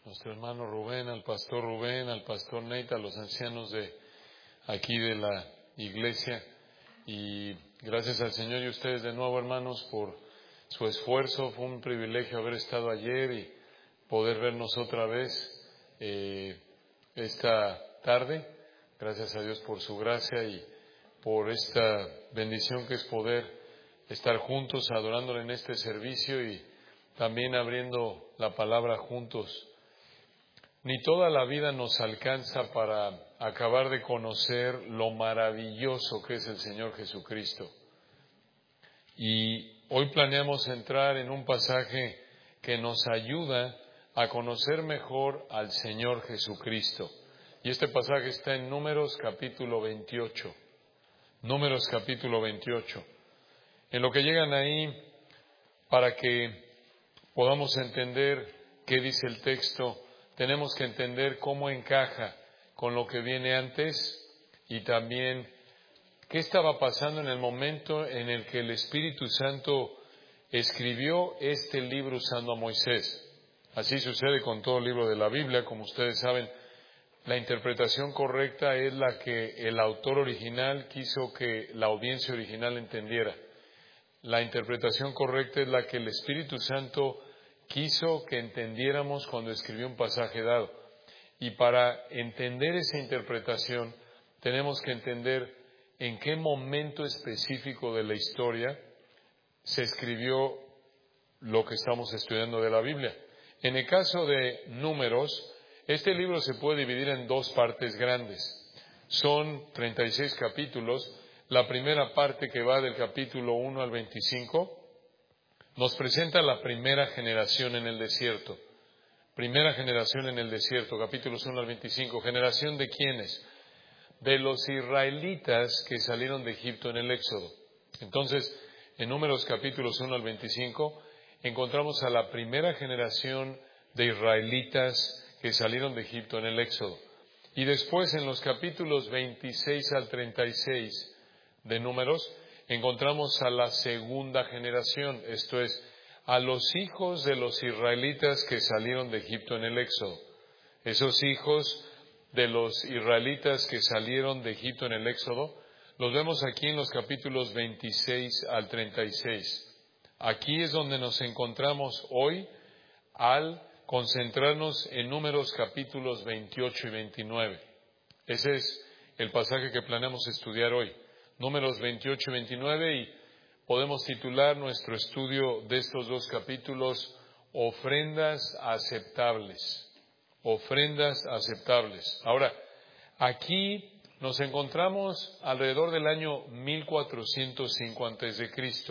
nuestro hermano Rubén, al pastor Neita, a los ancianos de aquí de la iglesia. Y gracias al Señor y a ustedes de nuevo, hermanos, por su esfuerzo. Fue un privilegio haber estado ayer y poder vernos otra vez esta tarde. Gracias a Dios por su gracia y por esta bendición que es poder estar juntos adorándole en este servicio y también abriendo la palabra juntos. Ni toda la vida nos alcanza para acabar de conocer lo maravilloso que es el Señor Jesucristo. Y hoy planeamos entrar en un pasaje que nos ayuda a conocer mejor al Señor Jesucristo. Y este pasaje está en Números capítulo 28. Números capítulo 28. En lo que llegan ahí, para que podamos entender qué dice el texto, tenemos que entender cómo encaja con lo que viene antes y también qué estaba pasando en el momento en el que el Espíritu Santo escribió este libro usando a Moisés. Así sucede con todo el libro de la Biblia. Como ustedes saben, la interpretación correcta es la que el autor original quiso que la audiencia original entendiera. La interpretación correcta es la que el Espíritu Santo quiso que entendiéramos cuando escribió un pasaje dado. Y para entender esa interpretación, tenemos que entender en qué momento específico de la historia se escribió lo que estamos estudiando de la Biblia. En el caso de Números, este libro se puede dividir en dos partes grandes. Son 36 capítulos. La primera parte, que va del capítulo 1 al 25, nos presenta la primera generación en el desierto. Primera generación en el desierto, capítulos 1 al 25. ¿Generación de quiénes? De los israelitas que salieron de Egipto en el Éxodo. Entonces, en Números capítulos 1 al 25, encontramos a la primera generación de israelitas que salieron de Egipto en el Éxodo. Y después, en los capítulos 26 al 36 de Números, encontramos a la segunda generación, esto es, a los hijos de los israelitas que salieron de Egipto en el Éxodo. Esos hijos de los israelitas que salieron de Egipto en el Éxodo, los vemos aquí en los capítulos 26 al 36. Aquí es donde nos encontramos hoy al concentrarnos en Números capítulos 28 y 29. Ese es el pasaje que planeamos estudiar hoy. Números 28 y 29, y podemos titular nuestro estudio de estos dos capítulos Ofrendas aceptables. Ofrendas aceptables. Ahora, aquí nos encontramos alrededor del año 1405 a.C.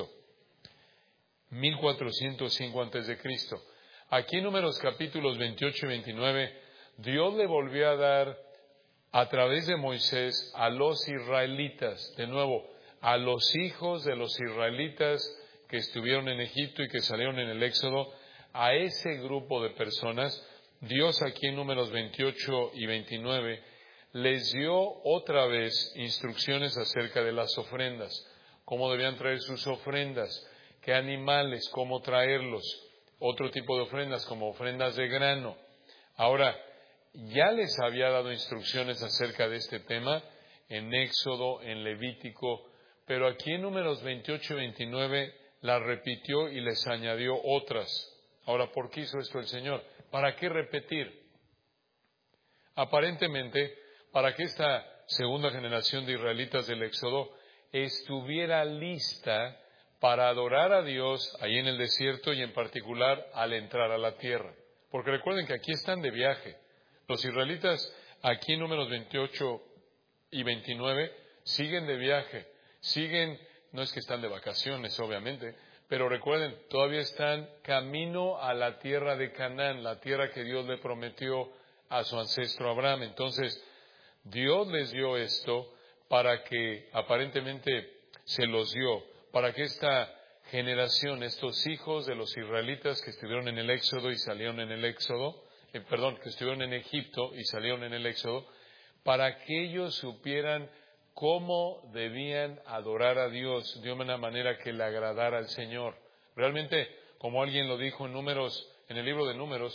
1405 a.C. Aquí en Números capítulos 28 y 29, Dios le volvió a dar a través de Moisés a los israelitas, de nuevo, a los hijos de los israelitas que estuvieron en Egipto y que salieron en el Éxodo, a ese grupo de personas, Dios aquí en Números 28 y 29 les dio otra vez instrucciones acerca de las ofrendas, cómo debían traer sus ofrendas, qué animales, cómo traerlos, otro tipo de ofrendas como ofrendas de grano. Ahora, ya les había dado instrucciones acerca de este tema en Éxodo, en Levítico, pero aquí en Números 28 y 29 las repitió y les añadió otras. Ahora, ¿por qué hizo esto el Señor? ¿Para qué repetir? Aparentemente, para que esta segunda generación de israelitas del Éxodo estuviera lista para adorar a Dios ahí en el desierto y en particular al entrar a la tierra. Porque recuerden que aquí están de viaje. Los israelitas aquí en Números 28 y 29 siguen de viaje, no es que están de vacaciones obviamente, pero recuerden, todavía están camino a la tierra de Canaán, la tierra que Dios le prometió a su ancestro Abraham. Entonces, Dios les dio esto para que, aparentemente se los dio, para que esta generación, estos hijos de los israelitas que estuvieron en el Éxodo y salieron en el Éxodo, que estuvieron en Egipto y salieron en el Éxodo, para que ellos supieran cómo debían adorar a Dios de una manera que le agradara al Señor. Realmente, como alguien lo dijo en el libro de Números,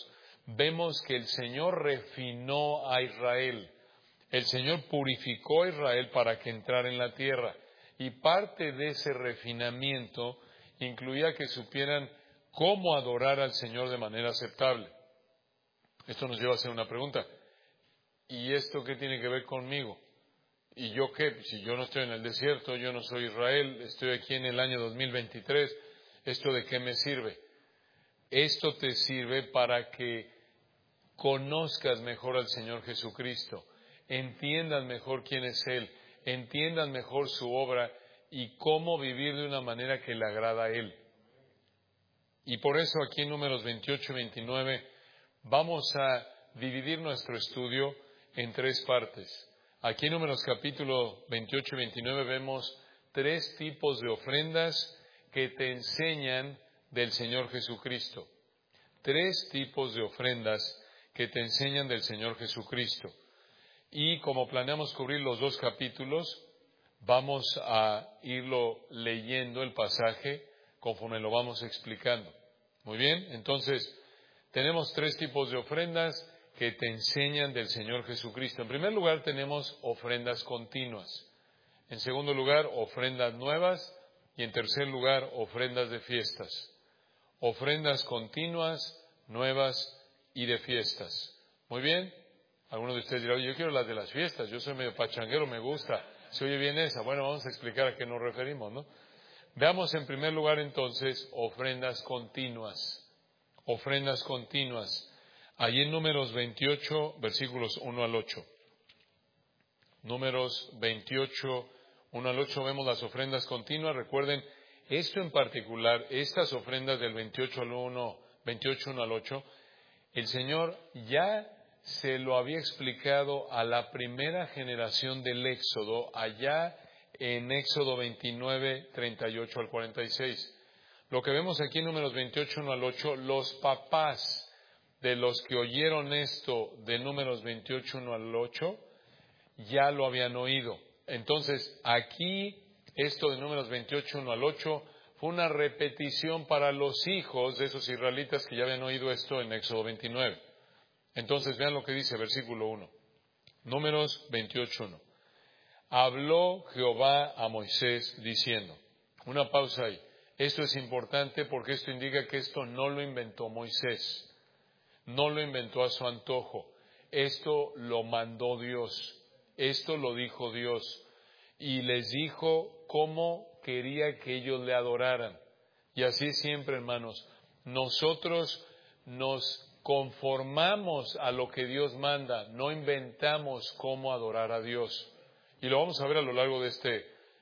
vemos que el Señor refinó a Israel. El Señor purificó a Israel para que entrara en la tierra. Y parte de ese refinamiento incluía que supieran cómo adorar al Señor de manera aceptable. Esto nos lleva a hacer una pregunta. ¿Y esto qué tiene que ver conmigo? ¿Y yo qué? Si yo no estoy en el desierto, yo no soy Israel, estoy aquí en el año 2023, ¿esto de qué me sirve? Esto te sirve para que conozcas mejor al Señor Jesucristo, entiendas mejor quién es Él, entiendas mejor su obra y cómo vivir de una manera que le agrada a Él. Y por eso aquí en números 28 y 29 vamos a dividir nuestro estudio en tres partes. Aquí en números capítulo 28 y 29 vemos tres tipos de ofrendas que te enseñan del Señor Jesucristo. Tres tipos de ofrendas que te enseñan del Señor Jesucristo. Y como planeamos cubrir los dos capítulos, vamos a irlo leyendo el pasaje conforme lo vamos explicando. Muy bien, entonces tenemos tres tipos de ofrendas que te enseñan del Señor Jesucristo. En primer lugar tenemos ofrendas continuas. En segundo lugar, ofrendas nuevas. Y en tercer lugar, ofrendas de fiestas. Ofrendas continuas, nuevas y de fiestas. Muy bien. Algunos de ustedes dirán, yo quiero las de las fiestas, yo soy medio pachanguero, me gusta. ¿Se oye bien esa? Bueno, vamos a explicar a qué nos referimos, ¿no? Veamos en primer lugar entonces ofrendas continuas. Ofrendas continuas. Allí en Números 28, versículos 1 al 8. Números 28, 1 al 8 vemos las ofrendas continuas. Recuerden, esto en particular, estas ofrendas del 28 1 al 8, el Señor ya se lo había explicado a la primera generación del Éxodo, allá en Éxodo 29, 38 al 46. Lo que vemos aquí en Números 28, 1 al 8, los papás de los que oyeron esto de Números 28, 1 al 8, ya lo habían oído. Entonces, aquí, esto de Números 28, 1 al 8, fue una repetición para los hijos de esos israelitas que ya habían oído esto en Éxodo 29. Entonces, vean lo que dice, versículo 1. Números 28, 1. Habló Jehová a Moisés diciendo, una pausa ahí. Esto es importante porque esto indica que esto no lo inventó Moisés. No lo inventó a su antojo. Esto lo mandó Dios. Esto lo dijo Dios. Y les dijo cómo quería que ellos le adoraran. Y así siempre, hermanos, nosotros nos conformamos a lo que Dios manda. No inventamos cómo adorar a Dios. Y lo vamos a ver a lo largo de este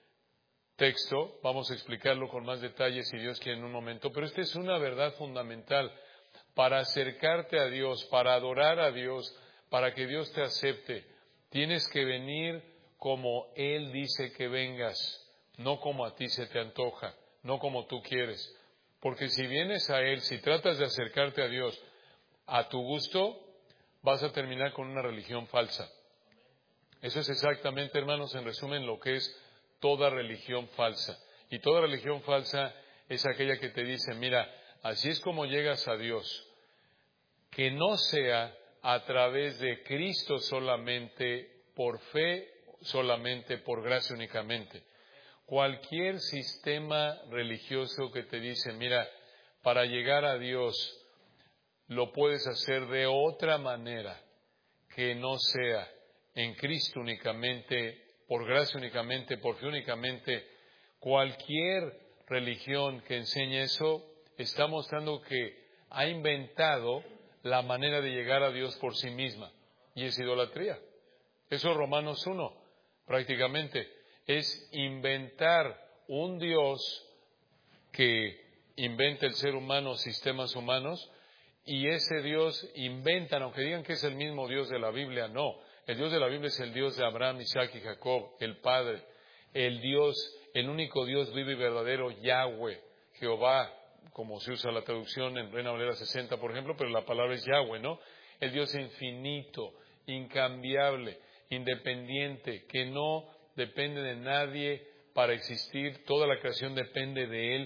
texto. Vamos a explicarlo con más detalles si Dios quiere en un momento. Pero esta es una verdad fundamental. Para acercarte a Dios, para adorar a Dios, para que Dios te acepte, tienes que venir como Él dice que vengas, no como a ti se te antoja, no como tú quieres. Porque si vienes a Él, si tratas de acercarte a Dios a tu gusto, vas a terminar con una religión falsa. Eso es exactamente, hermanos, en resumen, lo que es toda religión falsa. Y toda religión falsa es aquella que te dice, mira, así es como llegas a Dios. Que no sea a través de Cristo solamente, por fe solamente, por gracia únicamente. Cualquier sistema religioso que te dice, mira, para llegar a Dios lo puedes hacer de otra manera, que no sea en Cristo únicamente, por gracia únicamente, por fe únicamente. Cualquier religión que enseñe eso está mostrando que ha inventado la manera de llegar a Dios por sí misma, y es idolatría. Eso es Romanos 1, prácticamente. Es inventar un Dios que inventa el ser humano, sistemas humanos, y ese Dios inventan, aunque digan que es el mismo Dios de la Biblia, no. El Dios de la Biblia es el Dios de Abraham, Isaac y Jacob, el Padre. El Dios, el único Dios vivo y verdadero, Yahweh, Jehová, como se usa la traducción en Reina Valera 60, por ejemplo, pero la palabra es Yahweh, ¿no? El Dios infinito, incambiable, independiente, que no depende de nadie para existir, toda la creación depende de Él,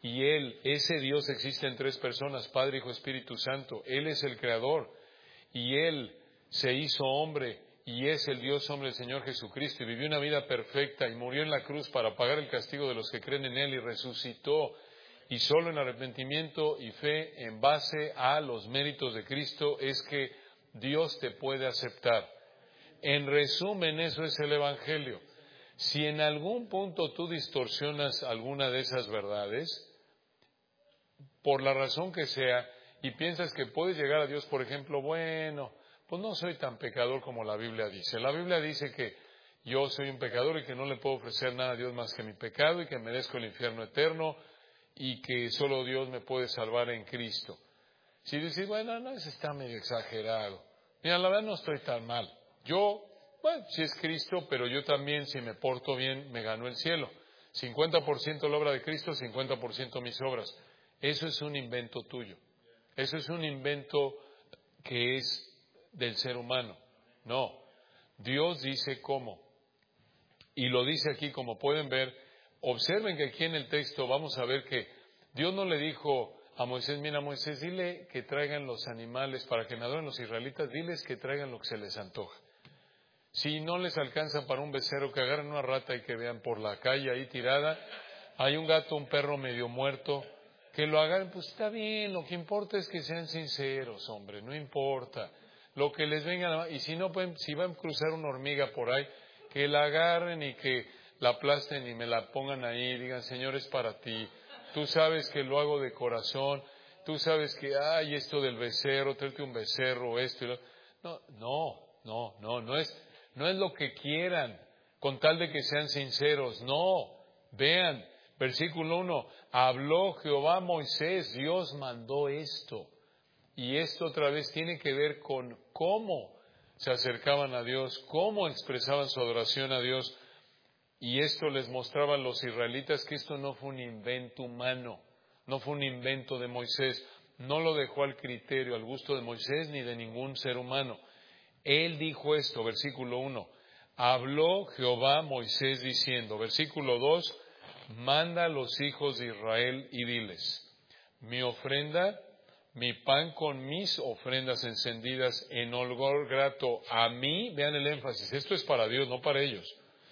Y Él, ese Dios existe en tres personas, Padre, Hijo, Espíritu Santo. Él es el Creador y Él se hizo hombre y es el Dios hombre, el Señor Jesucristo, y vivió una vida perfecta y murió en la cruz para pagar el castigo de los que creen en Él y resucitó. Y solo en arrepentimiento y fe en base a los méritos de Cristo es que Dios te puede aceptar. En resumen, eso es el Evangelio. Si en algún punto tú distorsionas alguna de esas verdades, por la razón que sea, y piensas que puedes llegar a Dios, por ejemplo, bueno, pues no soy tan pecador como la Biblia dice. La Biblia dice que yo soy un pecador y que no le puedo ofrecer nada a Dios más que mi pecado y que merezco el infierno eterno y que solo Dios me puede salvar en Cristo. Si dices, bueno, no, eso está medio exagerado. Mira, la verdad no estoy tan mal. Yo, bueno, sí es Cristo, pero yo también, si me porto bien, me gano el cielo. 50% la obra de Cristo, 50% mis obras. Eso es un invento tuyo. Eso es un invento que es del ser humano. No, Dios dice cómo. Y lo dice aquí, como pueden ver. Observen que aquí en el texto vamos a ver que Dios no le dijo a Moisés, mira Moisés, dile que traigan los animales para que me adoren los israelitas, diles que traigan lo que se les antoja. Si no les alcanza para un becerro, que agarren una rata y que vean por la calle ahí tirada, hay un gato, un perro medio muerto, que lo agarren, pues está bien, lo que importa es que sean sinceros, hombre, no importa. Lo que les venga, y si no pueden, si van a cruzar una hormiga por ahí, que la agarren y que la aplasten y me la pongan ahí y digan, Señor, es para ti. Tú sabes que lo hago de corazón, tú sabes que, ay, esto del becerro, tráete un becerro, esto y lo... No es lo que quieran, con tal de que sean sinceros, no. Vean, versículo 1, habló Jehová a Moisés, Dios mandó esto. Y esto otra vez tiene que ver con cómo se acercaban a Dios, cómo expresaban su adoración a Dios. Y esto les mostraba a los israelitas que esto no fue un invento humano, no fue un invento de Moisés, no lo dejó al criterio, al gusto de Moisés ni de ningún ser humano. Él dijo esto, versículo 1, habló Jehová a Moisés diciendo, versículo 2, manda a los hijos de Israel y diles, mi ofrenda, mi pan con mis ofrendas encendidas en olor grato a mí, vean el énfasis, esto es para Dios, no para ellos,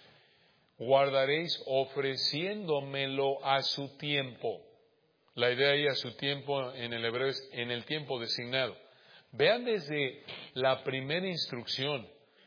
guardaréis ofreciéndomelo a su tiempo. La idea ahí a su tiempo en el hebreo es en el tiempo designado. Vean desde la primera instrucción,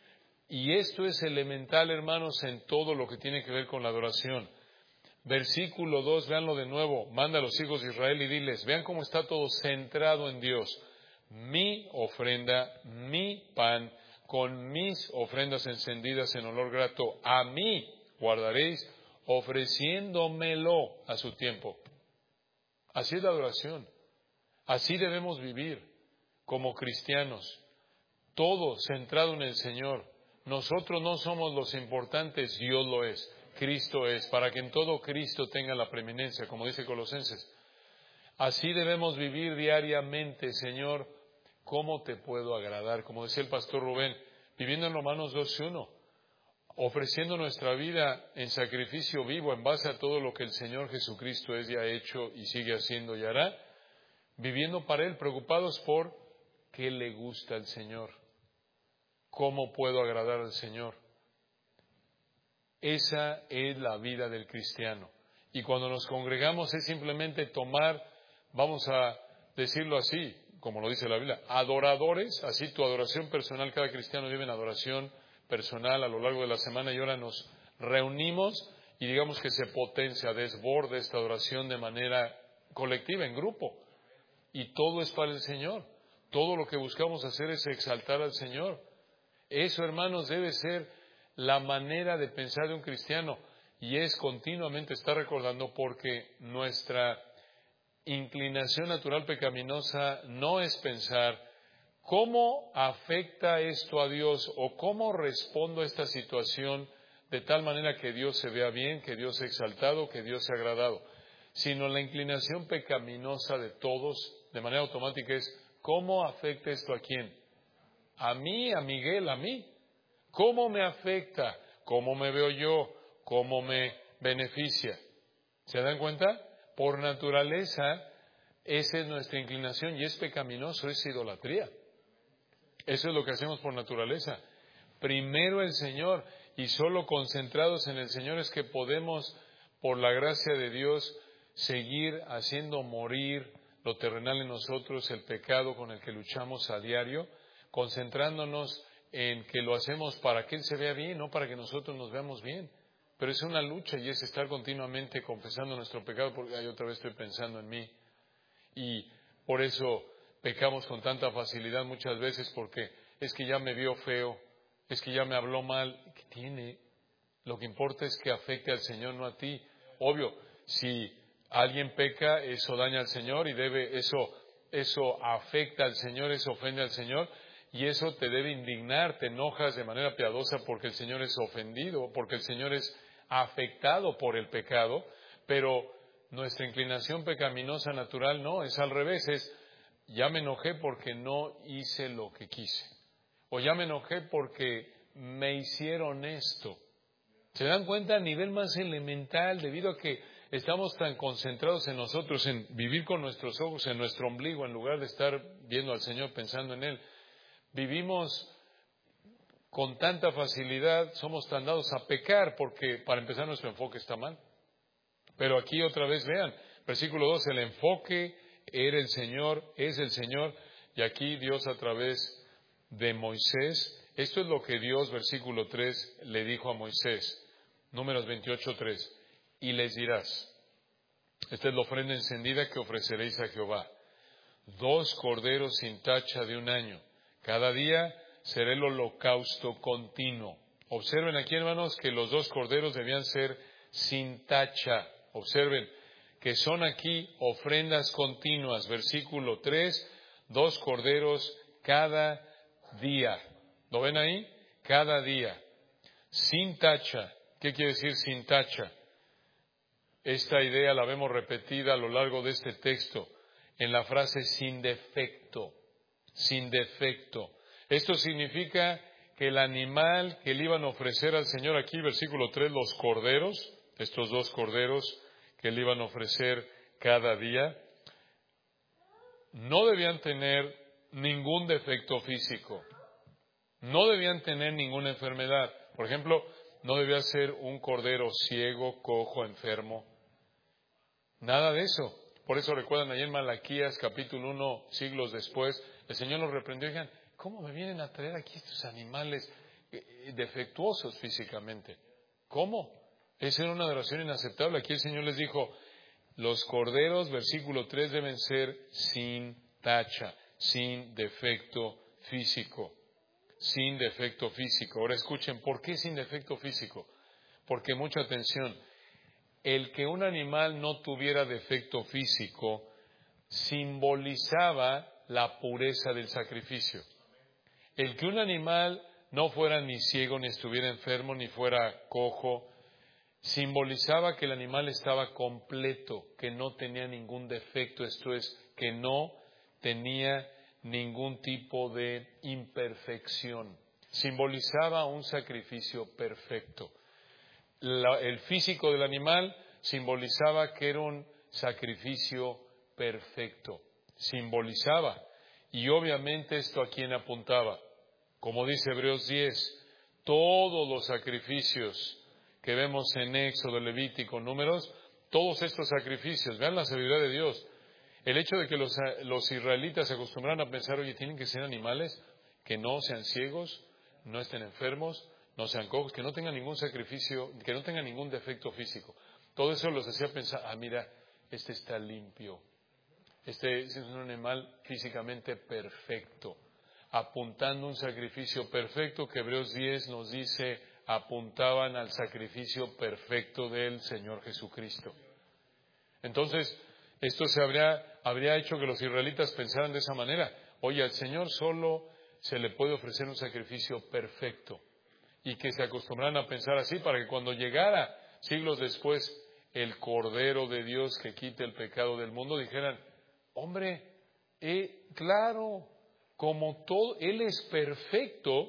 y esto es elemental, hermanos, en todo lo que tiene que ver con la adoración. Versículo 2, véanlo de nuevo, manda a los hijos de Israel y diles, vean cómo está todo centrado en Dios. Mi ofrenda, mi pan, con mis ofrendas encendidas en olor grato, a mí guardaréis, ofreciéndomelo a su tiempo. Así es la adoración, así debemos vivir como cristianos, todo centrado en el Señor. Nosotros no somos los importantes, Dios lo es. Cristo es, para que en todo Cristo tenga la preeminencia, como dice Colosenses. Así debemos vivir diariamente, Señor, ¿cómo te puedo agradar? Como decía el pastor Rubén, viviendo en Romanos 12:1, ofreciendo nuestra vida en sacrificio vivo en base a todo lo que el Señor Jesucristo es y ha hecho y sigue haciendo y hará, viviendo para Él, preocupados por qué le gusta al Señor, cómo puedo agradar al Señor. Esa es la vida del cristiano. Y cuando nos congregamos es simplemente tomar, vamos a decirlo así, como lo dice la Biblia, adoradores, así tu adoración personal, cada cristiano vive en adoración personal a lo largo de la semana y ahora nos reunimos y digamos que se potencia, desborde esta adoración de manera colectiva, en grupo. Y todo es para el Señor. Todo lo que buscamos hacer es exaltar al Señor. Eso, hermanos, debe ser la manera de pensar de un cristiano y es continuamente estar recordando porque nuestra inclinación natural pecaminosa no es pensar cómo afecta esto a Dios o cómo respondo a esta situación de tal manera que Dios se vea bien, que Dios sea exaltado, que Dios sea agradado, sino la inclinación pecaminosa de todos de manera automática es ¿cómo afecta esto a quién? A mí, a Miguel, a mí. ¿Cómo me afecta? ¿Cómo me veo yo? ¿Cómo me beneficia? ¿Se dan cuenta? Por naturaleza, esa es nuestra inclinación y es pecaminoso, es idolatría. Eso es lo que hacemos por naturaleza. Primero el Señor, y solo concentrados en el Señor es que podemos, por la gracia de Dios, seguir haciendo morir lo terrenal en nosotros, el pecado con el que luchamos a diario, concentrándonos en que lo hacemos para que Él se vea bien, no para que nosotros nos veamos bien. Pero es una lucha y es estar continuamente confesando nuestro pecado, porque otra vez estoy pensando en mí. Y por eso pecamos con tanta facilidad muchas veces, porque es que ya me vio feo, es que ya me habló mal. ¿Qué tiene? Lo que importa es que afecte al Señor, no a ti. Obvio, si alguien peca, eso daña al Señor y eso afecta al Señor, eso ofende al Señor. Y eso te debe indignar, te enojas de manera piadosa porque el Señor es ofendido, porque el Señor es afectado por el pecado, pero nuestra inclinación pecaminosa natural no, es al revés, es ya me enojé porque no hice lo que quise, o ya me enojé porque me hicieron esto. ¿Se dan cuenta a nivel más elemental, debido a que estamos tan concentrados en nosotros, en vivir con nuestros ojos en nuestro ombligo, en lugar de estar viendo al Señor, pensando en Él? Vivimos con tanta facilidad, somos tan dados a pecar porque, para empezar, nuestro enfoque está mal. Pero aquí otra vez vean, versículo 2, el enfoque era el Señor, es el Señor, y aquí Dios a través de Moisés, esto es lo que Dios, versículo 3, le dijo a Moisés, Números 28:3, y les dirás, esta es la ofrenda encendida que ofreceréis a Jehová, 2 corderos sin tacha de 1 año. Cada día será el holocausto continuo. Observen aquí, hermanos, que los 2 corderos debían ser sin tacha. Observen que son aquí ofrendas continuas. Versículo 3, 2 corderos cada día. ¿Lo ven ahí? Cada día. Sin tacha. ¿Qué quiere decir sin tacha? Esta idea la vemos repetida a lo largo de este texto en la frase sin defecto. Sin defecto. Esto significa que el animal que le iban a ofrecer al Señor aquí, versículo 3, los corderos, estos 2 corderos que le iban a ofrecer cada día, no debían tener ningún defecto físico, no debían tener ninguna enfermedad. Por ejemplo, no debía ser un cordero ciego, cojo, enfermo, nada de eso. Por eso recuerdan allí en Malaquías, capítulo 1, siglos después, el Señor los reprendió y dijeron, ¿cómo me vienen a traer aquí estos animales defectuosos físicamente? ¿Cómo? Esa era una adoración inaceptable. Aquí el Señor les dijo, los corderos, versículo 3, deben ser sin tacha, sin defecto físico. Sin defecto físico. Ahora escuchen, ¿por qué sin defecto físico? Porque, mucha atención, el que un animal no tuviera defecto físico simbolizaba la pureza del sacrificio. El que un animal no fuera ni ciego, ni estuviera enfermo, ni fuera cojo, simbolizaba que el animal estaba completo, que no tenía ningún defecto, esto es, que no tenía ningún tipo de imperfección. Simbolizaba un sacrificio perfecto. El físico del animal simbolizaba que era un sacrificio perfecto. Simbolizaba. Y obviamente esto a quién apuntaba. Como dice Hebreos 10, todos los sacrificios que vemos en Éxodo, Levítico, Números, todos estos sacrificios, vean la sabiduría de Dios. El hecho de que los israelitas se acostumbraran a pensar, oye, tienen que ser animales que no sean ciegos, no estén enfermos, no sean cojos, que no tengan ningún sacrificio, que no tengan ningún defecto físico. Todo eso los hacía pensar, mira, este está limpio. Este es un animal físicamente perfecto, apuntando un sacrificio perfecto que Hebreos 10 nos dice, apuntaban al sacrificio perfecto del Señor Jesucristo. Entonces, esto habría hecho que los israelitas pensaran de esa manera. Oye, al Señor solo se le puede ofrecer un sacrificio perfecto. Y que se acostumbraran a pensar así para que cuando llegara, siglos después, el Cordero de Dios que quite el pecado del mundo, dijeran, hombre, claro, como todo, Él es perfecto,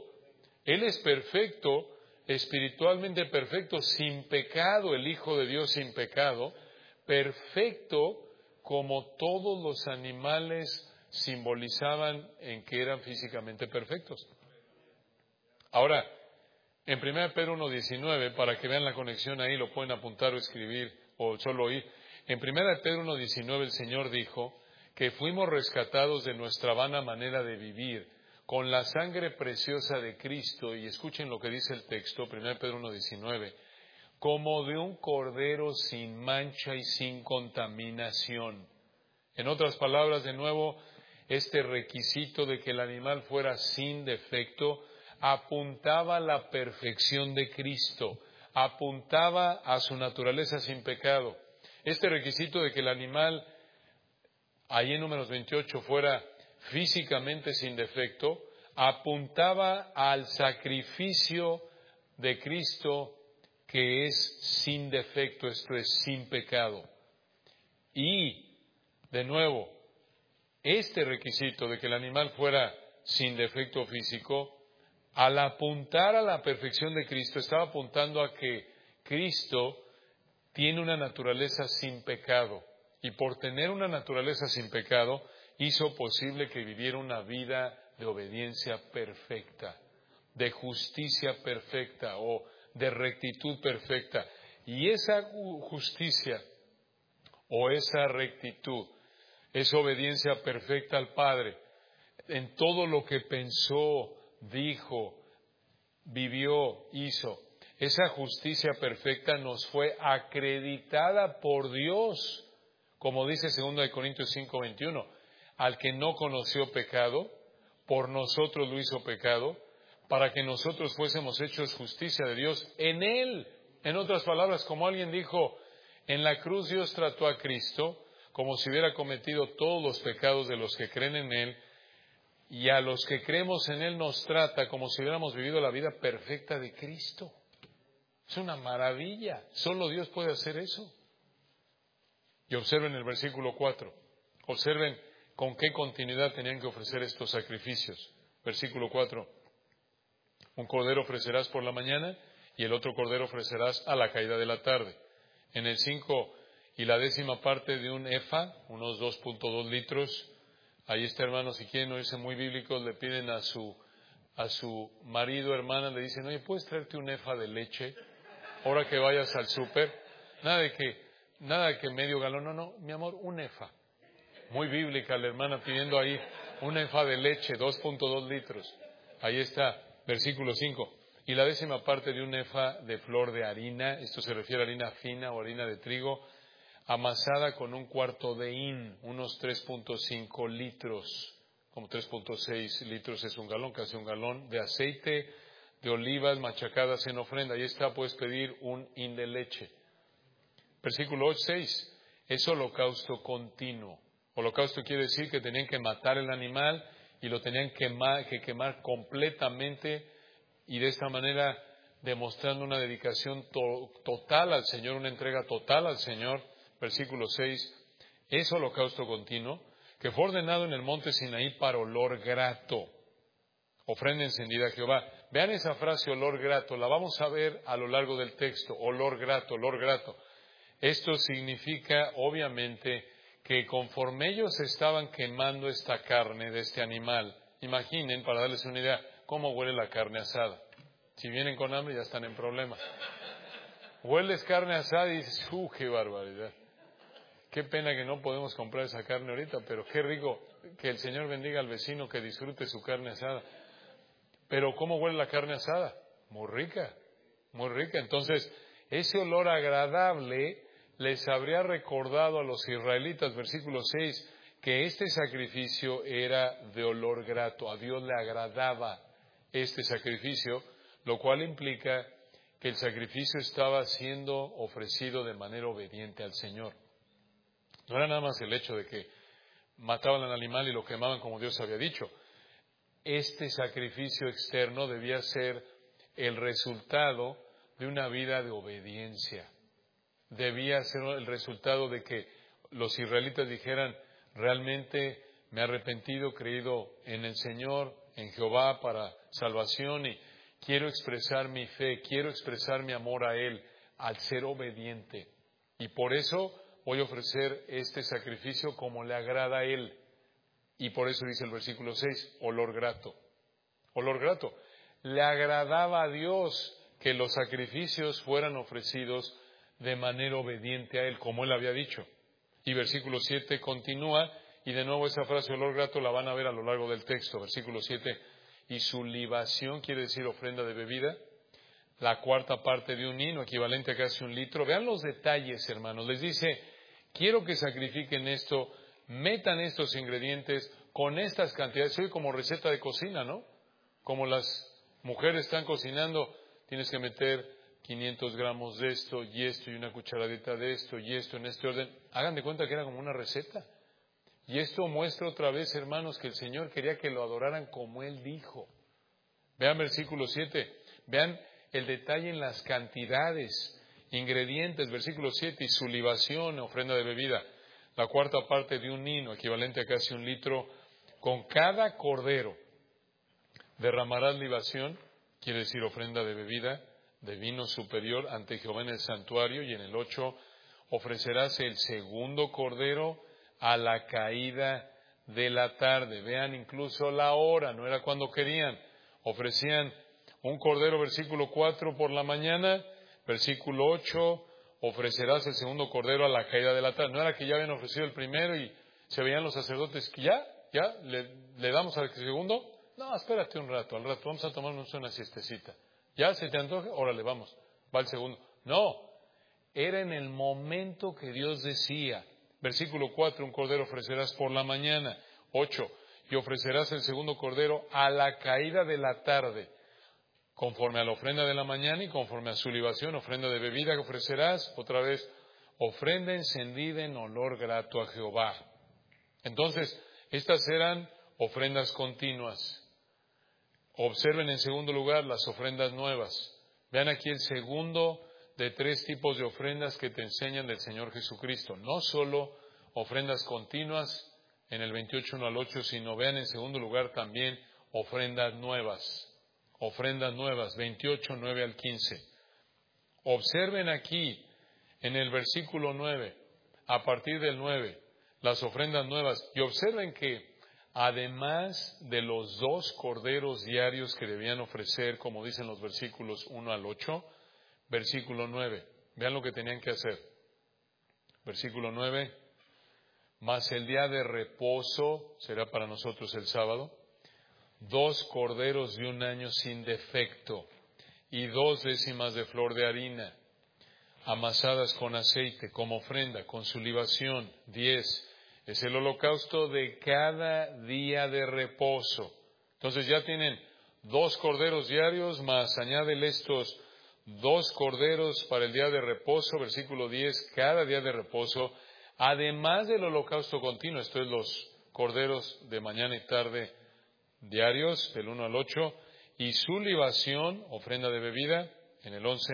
espiritualmente perfecto, sin pecado, el Hijo de Dios sin pecado, perfecto como todos los animales simbolizaban en que eran físicamente perfectos. Ahora, en 1 Pedro 1:19, para que vean la conexión ahí, lo pueden apuntar o escribir o solo oír. En 1 Pedro 1:19 el Señor dijo que fuimos rescatados de nuestra vana manera de vivir con la sangre preciosa de Cristo, y escuchen lo que dice el texto, 1 Pedro 1:19, como de un cordero sin mancha y sin contaminación. En otras palabras, de nuevo, este requisito de que el animal fuera sin defecto apuntaba a la perfección de Cristo, apuntaba a su naturaleza sin pecado. Este requisito de que el animal, ahí en Números 28, fuera físicamente sin defecto, apuntaba al sacrificio de Cristo que es sin defecto, esto es, sin pecado. Y, de nuevo, este requisito de que el animal fuera sin defecto físico, al apuntar a la perfección de Cristo, estaba apuntando a que Cristo tiene una naturaleza sin pecado. Y por tener una naturaleza sin pecado, hizo posible que viviera una vida de obediencia perfecta, de justicia perfecta o de rectitud perfecta. Y esa justicia o esa rectitud, esa obediencia perfecta al Padre, en todo lo que pensó, dijo, vivió, hizo, esa justicia perfecta nos fue acreditada por Dios, como dice 2 Corintios 5:21, al que no conoció pecado, por nosotros lo hizo pecado, para que nosotros fuésemos hechos justicia de Dios en Él. En otras palabras, como alguien dijo, en la cruz Dios trató a Cristo como si hubiera cometido todos los pecados de los que creen en Él, y a los que creemos en Él nos trata como si hubiéramos vivido la vida perfecta de Cristo. Es una maravilla. Solo Dios puede hacer eso. Y observen el versículo 4. Observen con qué continuidad tenían que ofrecer estos sacrificios. Versículo 4. Un cordero ofrecerás por la mañana y el otro cordero ofrecerás a la caída de la tarde. En el 5 y la 10ª parte de un efa, unos 2.2 litros. Ahí está, hermanos, si quieren oírse muy bíblicos, le piden a su marido, hermana, le dicen, oye, ¿puedes traerte un efa de leche ahora que vayas al súper? Nada de que medio galón, no, mi amor, un efa. Muy bíblica la hermana pidiendo ahí un efa de leche, 2.2 litros. Ahí está, versículo 5. Y la 10ª parte de un efa de flor de harina, esto se refiere a harina fina o harina de trigo, amasada con un cuarto de hin, unos 3.5 litros, como 3.6 litros es un galón, casi un galón, de aceite de olivas machacadas en ofrenda. Ahí está, puedes pedir un hin de leche. Versículo 6, es holocausto continuo. Holocausto quiere decir que tenían que matar el animal y lo tenían que quemar completamente, y de esta manera demostrando una dedicación total al Señor, una entrega total al Señor. Versículo 6, es holocausto continuo, que fue ordenado en el monte Sinaí para olor grato, ofrenda encendida a Jehová. Vean esa frase, olor grato, la vamos a ver a lo largo del texto, olor grato, olor grato. Esto significa, obviamente, que conforme ellos estaban quemando esta carne de este animal, imaginen, para darles una idea, cómo huele la carne asada. Si vienen con hambre ya están en problemas. Hueles carne asada y dices, qué barbaridad. Qué pena que no podemos comprar esa carne ahorita, pero qué rico, que el Señor bendiga al vecino que disfrute su carne asada. Pero ¿cómo huele la carne asada? Muy rica, muy rica. Entonces, ese olor agradable les habría recordado a los israelitas, versículo 6, que este sacrificio era de olor grato. A Dios le agradaba este sacrificio, lo cual implica que el sacrificio estaba siendo ofrecido de manera obediente al Señor. No era nada más el hecho de que mataban al animal y lo quemaban como Dios había dicho. Este sacrificio externo debía ser el resultado de una vida de obediencia. Debía ser el resultado de que los israelitas dijeran, realmente me he arrepentido, creído en el Señor, en Jehová para salvación, y quiero expresar mi fe, quiero expresar mi amor a Él, al ser obediente. Y por eso voy a ofrecer este sacrificio como le agrada a Él. Y por eso dice el versículo 6, olor grato. Olor grato. Le agradaba a Dios que los sacrificios fueran ofrecidos de manera obediente a Él, como Él había dicho. Y versículo 7 continúa, y de nuevo esa frase olor grato la van a ver a lo largo del texto. Versículo 7, y su libación, quiere decir ofrenda de bebida, la cuarta parte de un hino, equivalente a casi 1 litro. Vean los detalles, hermanos. Les dice, quiero que sacrifiquen esto, metan estos ingredientes con estas cantidades. Soy como receta de cocina, ¿no? Como las mujeres están cocinando, tienes que meter 500 gramos de esto y una cucharadita de esto y esto en este orden. Hagan de cuenta que era como una receta. Y esto muestra otra vez, hermanos, que el Señor quería que lo adoraran como Él dijo. Vean versículo 7, vean el detalle en las cantidades, ingredientes, versículo 7, y su libación, ofrenda de bebida, la cuarta parte de un hino, equivalente a casi 1 litro, con cada cordero derramarás libación, quiere decir ofrenda de bebida, de vino superior ante Jehová en el santuario, y en el 8, ofrecerás el segundo cordero a la caída de la tarde. Vean incluso la hora, no era cuando querían. Ofrecían un cordero, versículo 4, por la mañana, versículo 8, ofrecerás el segundo cordero a la caída de la tarde. No era que ya habían ofrecido el primero y se veían los sacerdotes que ya, le damos al segundo. No, espérate un rato, al rato vamos a tomarnos una siestecita. Ya se te antoja, órale, vamos, va el segundo. No, era en el momento que Dios decía. Versículo 4, un cordero ofrecerás por la mañana. 8, y ofrecerás el segundo cordero a la caída de la tarde, conforme a la ofrenda de la mañana y conforme a su libación, ofrenda de bebida que ofrecerás, otra vez, ofrenda encendida en olor grato a Jehová. Entonces, estas eran ofrendas continuas. Observen en segundo lugar las ofrendas nuevas. Vean aquí el segundo de 3 tipos de ofrendas que te enseñan del Señor Jesucristo. No solo ofrendas continuas en el 28, 1 al 8, sino vean en segundo lugar también ofrendas nuevas. Ofrendas nuevas, 28, 9 al 15. Observen aquí en el versículo 9, a partir del 9, las ofrendas nuevas. Y observen que además de los 2 corderos diarios que debían ofrecer, como dicen los versículos 1 al 8, versículo 9, vean lo que tenían que hacer. Versículo 9, mas el día de reposo será para nosotros el sábado, 2 corderos de 1 año sin defecto y 2 décimas de flor de harina, amasadas con aceite, como ofrenda, con su libación, 10. Es el holocausto de cada día de reposo. Entonces ya tienen 2 corderos diarios, más añádele estos 2 corderos para el día de reposo, versículo 10, cada día de reposo, además del holocausto continuo, esto es los corderos de mañana y tarde diarios, del 1 al 8, y su libación, ofrenda de bebida, en el 11,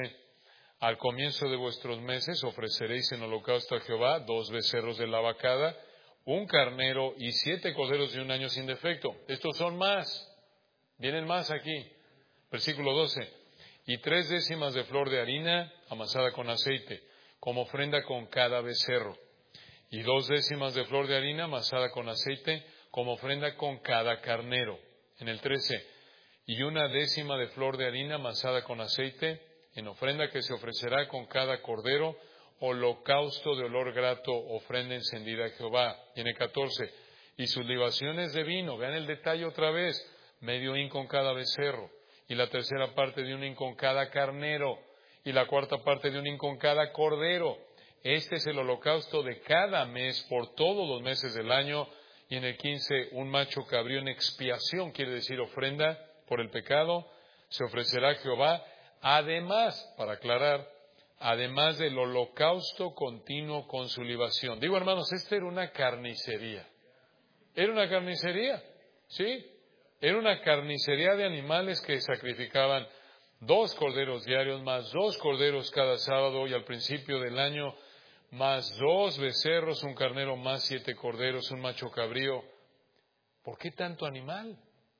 al comienzo de vuestros meses ofreceréis en holocausto a Jehová 2 becerros de la vacada, 1 carnero y 7 corderos de 1 año sin defecto. Estos son más, vienen más aquí. Versículo 12, y 3 décimas de flor de harina amasada con aceite, como ofrenda con cada becerro, y 2 décimas de flor de harina amasada con aceite, como ofrenda con cada carnero. En el 13, y 1 décima de flor de harina amasada con aceite, en ofrenda que se ofrecerá con cada cordero, holocausto de olor grato, ofrenda encendida a Jehová. Y en el 14, y sus libaciones de vino, vean el detalle otra vez, medio hin con cada becerro, y la tercera parte de 1 hin con cada carnero, y la cuarta parte de 1 hin con cada cordero. Este es el holocausto de cada mes por todos los meses del año. Y en el 15, un macho cabrío en expiación, quiere decir ofrenda por el pecado, se ofrecerá a Jehová. Además, para aclarar, además del holocausto continuo con su libación. Digo, hermanos, esta era una carnicería. ¿Era una carnicería? Sí. Era una carnicería de animales que sacrificaban 2 corderos diarios, más 2 corderos cada sábado, y al principio del año, más 2 becerros, 1 carnero, más 7 corderos, 1 macho cabrío. ¿Por qué tanto animal?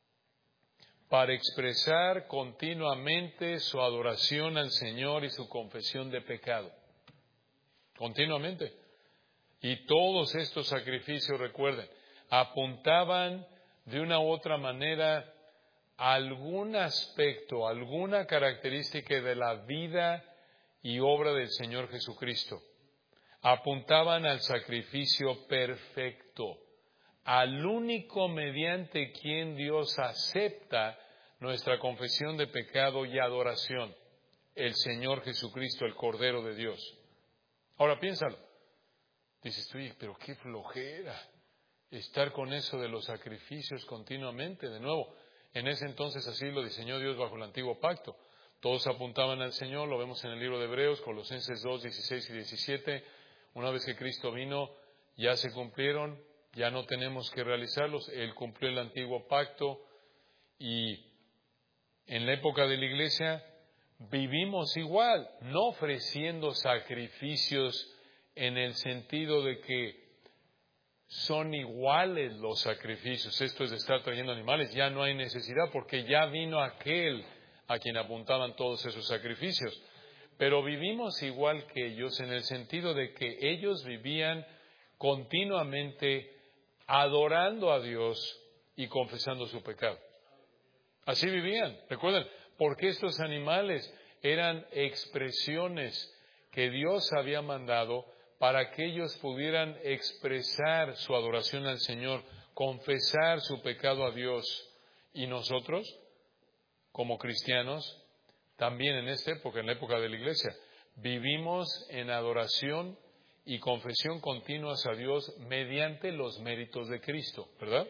Para expresar continuamente su adoración al Señor y su confesión de pecado. Continuamente. Y todos estos sacrificios, recuerden, apuntaban de una u otra manera a algún aspecto, alguna característica de la vida y obra del Señor Jesucristo. Apuntaban al sacrificio perfecto, al único mediante quien Dios acepta nuestra confesión de pecado y adoración, el Señor Jesucristo, el Cordero de Dios. Ahora piénsalo. Dices tú, pero qué flojera estar con eso de los sacrificios continuamente. De nuevo, en ese entonces así lo diseñó Dios bajo el antiguo pacto. Todos apuntaban al Señor, lo vemos en el libro de Hebreos, Colosenses 2, 16 y 17. Una vez que Cristo vino, ya se cumplieron, ya no tenemos que realizarlos. Él cumplió el antiguo pacto y en la época de la iglesia vivimos igual, no ofreciendo sacrificios en el sentido de que son iguales los sacrificios. Esto es de estar trayendo animales, ya no hay necesidad porque ya vino aquel a quien apuntaban todos esos sacrificios. Pero vivimos igual que ellos en el sentido de que ellos vivían continuamente adorando a Dios y confesando su pecado. Así vivían, recuerden, porque estos animales eran expresiones que Dios había mandado para que ellos pudieran expresar su adoración al Señor, confesar su pecado a Dios. Y nosotros, como cristianos, también en esta época, en la época de la iglesia, vivimos en adoración y confesión continuas a Dios mediante los méritos de Cristo, ¿verdad?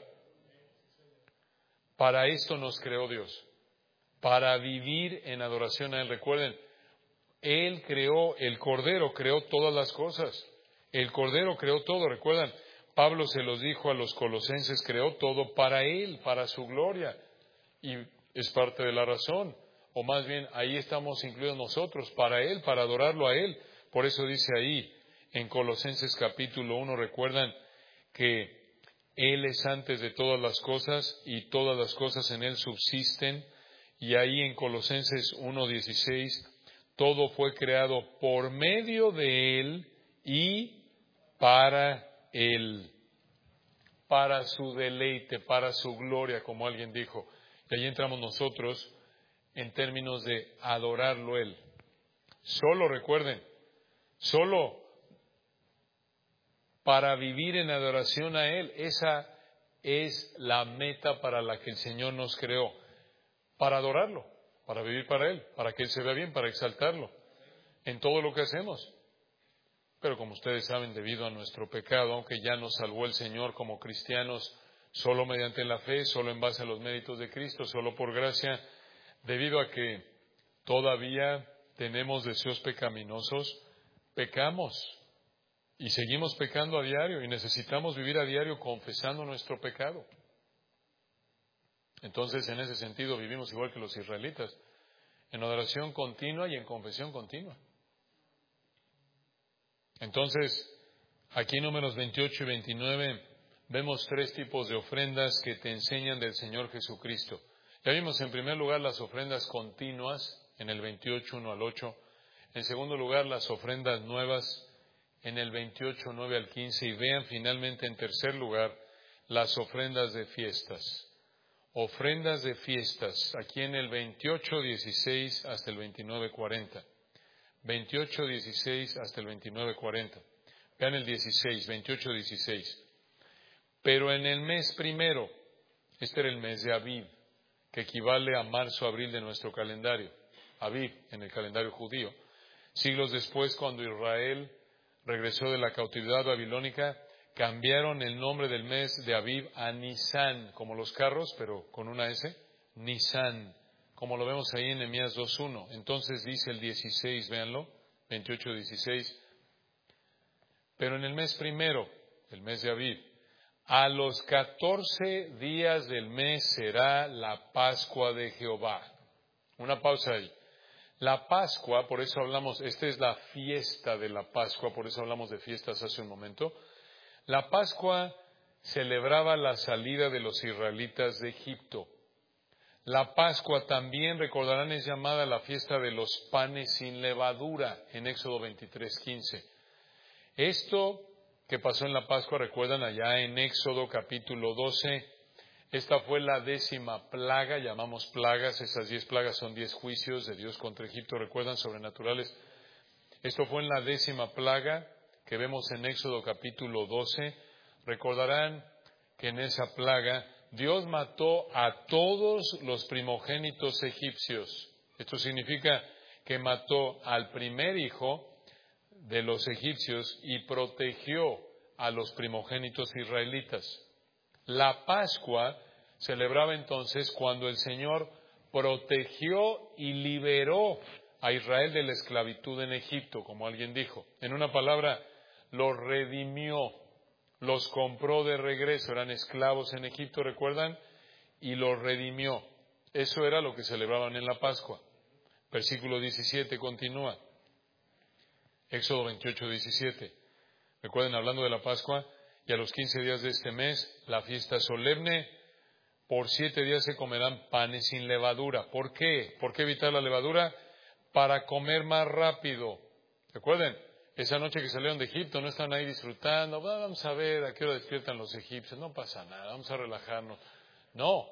Para esto nos creó Dios, para vivir en adoración a Él. Recuerden, Él creó, el Cordero creó todas las cosas. El Cordero creó todo, recuerdan, Pablo se los dijo a los colosenses, creó todo para Él, para su gloria. Y es parte de la razón, o más bien ahí estamos incluidos nosotros, para Él, para adorarlo a Él. Por eso dice ahí en Colosenses capítulo 1, recuerdan que Él es antes de todas las cosas y todas las cosas en Él subsisten. Y ahí en Colosenses 1:16, todo fue creado por medio de Él y para Él, para su deleite, para su gloria, como alguien dijo. Y ahí entramos nosotros en términos de adorarlo Él. Solo, recuerden, solo para vivir en adoración a Él, esa es la meta para la que el Señor nos creó, para adorarlo, para vivir para Él, para que Él se vea bien, para exaltarlo en todo lo que hacemos. Pero como ustedes saben, debido a nuestro pecado, aunque ya nos salvó el Señor como cristianos, solo mediante la fe, solo en base a los méritos de Cristo, solo por gracia, debido a que todavía tenemos deseos pecaminosos, pecamos y seguimos pecando a diario y necesitamos vivir a diario confesando nuestro pecado. Entonces, en ese sentido, vivimos igual que los israelitas, en adoración continua y en confesión continua. Entonces, aquí en números 28 y 29 vemos tres tipos de ofrendas que te enseñan del Señor Jesucristo. Ya vimos en primer lugar las ofrendas continuas en el 28, 1 al 8. En segundo lugar, las ofrendas nuevas en el 28, 9 al 15. Y vean finalmente en tercer lugar las ofrendas de fiestas. Ofrendas de fiestas, aquí en el 28, 16 hasta el 29, 40. 28, 16 hasta el 29, 40. Vean el 16, 28, 16. Pero en el mes primero, este era el mes de Abib, que equivale a marzo, abril de nuestro calendario. Abib, en el calendario judío. Siglos después, cuando Israel regresó de la cautividad babilónica, cambiaron el nombre del mes de Abib a Nisán, como los carros, pero con una S, Nisán, como lo vemos ahí en Nehemías 2:1. Entonces dice el 16, véanlo, 28, 16. Pero en el mes primero, el mes de Abib, a los 14 días del mes será la Pascua de Jehová. Una pausa ahí. La Pascua, por eso hablamos, esta es la fiesta de la Pascua, por eso hablamos de fiestas hace un momento. La Pascua celebraba la salida de los israelitas de Egipto. La Pascua también, recordarán, es llamada la fiesta de los panes sin levadura en Éxodo 23:15. Esto que pasó en la Pascua, recuerdan allá en Éxodo capítulo 12, esta fue la 10ª plaga, llamamos plagas, esas 10 plagas son 10 juicios de Dios contra Egipto, recuerdan, sobrenaturales. Esto fue en la 10ª plaga que vemos en Éxodo capítulo 12. Recordarán que en esa plaga Dios mató a todos los primogénitos egipcios. Esto significa que mató al primer hijo de los egipcios y protegió a los primogénitos israelitas. La Pascua celebraba entonces cuando el Señor protegió y liberó a Israel de la esclavitud en Egipto, como alguien dijo. En una palabra, los redimió, los compró de regreso, eran esclavos en Egipto, ¿recuerdan? Y los redimió. Eso era lo que celebraban en la Pascua. Versículo 17 continúa. Éxodo 28, 17. Recuerden, hablando de la Pascua, y a los 15 días de este mes, la fiesta solemne, por 7 días se comerán panes sin levadura. ¿Por qué? ¿Por qué evitar la levadura? Para comer más rápido. Recuerden, esa noche que salieron de Egipto, no estaban ahí disfrutando, vamos a ver a qué hora despiertan los egipcios, no pasa nada, vamos a relajarnos. No,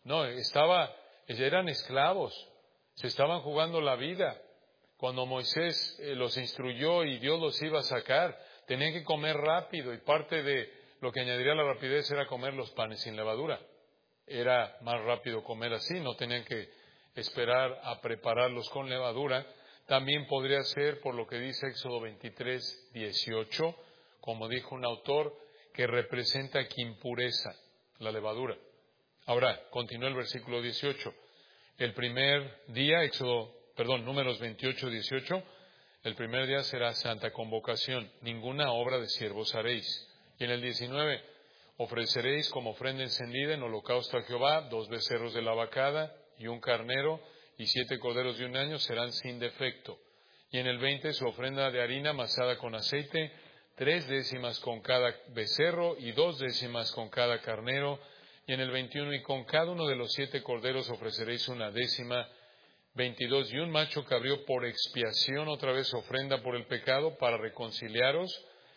eran esclavos, se estaban jugando la vida. Cuando Moisés los instruyó y Dios los iba a sacar, tenían que comer rápido, y parte de lo que añadiría la rapidez era comer los panes sin levadura. Era más rápido comer así, no tenían que esperar a prepararlos con levadura. También podría ser, por lo que dice Éxodo 23, 18, como dijo un autor, que representa aquí impureza, la levadura. Ahora, continúa el versículo 18. El primer día, Números 28, 18, el primer día será santa convocación, ninguna obra de siervos haréis. Y en el 19, ofreceréis como ofrenda encendida en holocausto a Jehová 2 becerros de la vacada y un carnero, y 7 corderos de 1 año serán sin defecto. Y en el 20, su ofrenda de harina amasada con aceite, 3 décimas con cada becerro y 2 décimas con cada carnero. Y en el 21, y con cada uno de los 7 corderos ofreceréis 1 décima. 22, y un macho cabrío por expiación, otra vez ofrenda por el pecado, para reconciliaros.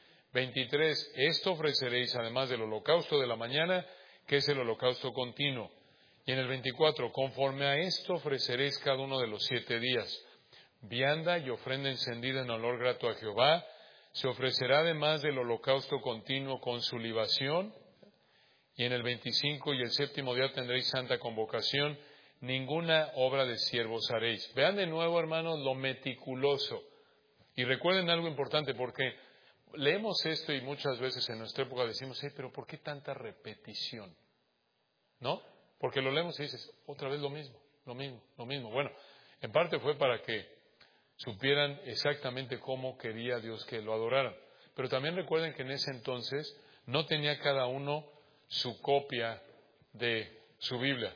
23, esto ofreceréis además del holocausto de la mañana, que es el holocausto continuo. Y en el 24, conforme a esto ofreceréis cada uno de los 7 días, vianda y ofrenda encendida en olor grato a Jehová. Se ofrecerá además del holocausto continuo con su libación. Y en el 25, y el 7º día tendréis santa convocación, ninguna obra de siervos haréis. Vean de nuevo, hermanos, lo meticuloso. Y recuerden algo importante, porque leemos esto y muchas veces en nuestra época decimos, pero ¿por qué tanta repetición? ¿No? Porque lo leemos y dices, otra vez lo mismo. Bueno, en parte fue para que supieran exactamente cómo quería Dios que lo adoraran. Pero también recuerden que en ese entonces no tenía cada uno su copia de su Biblia.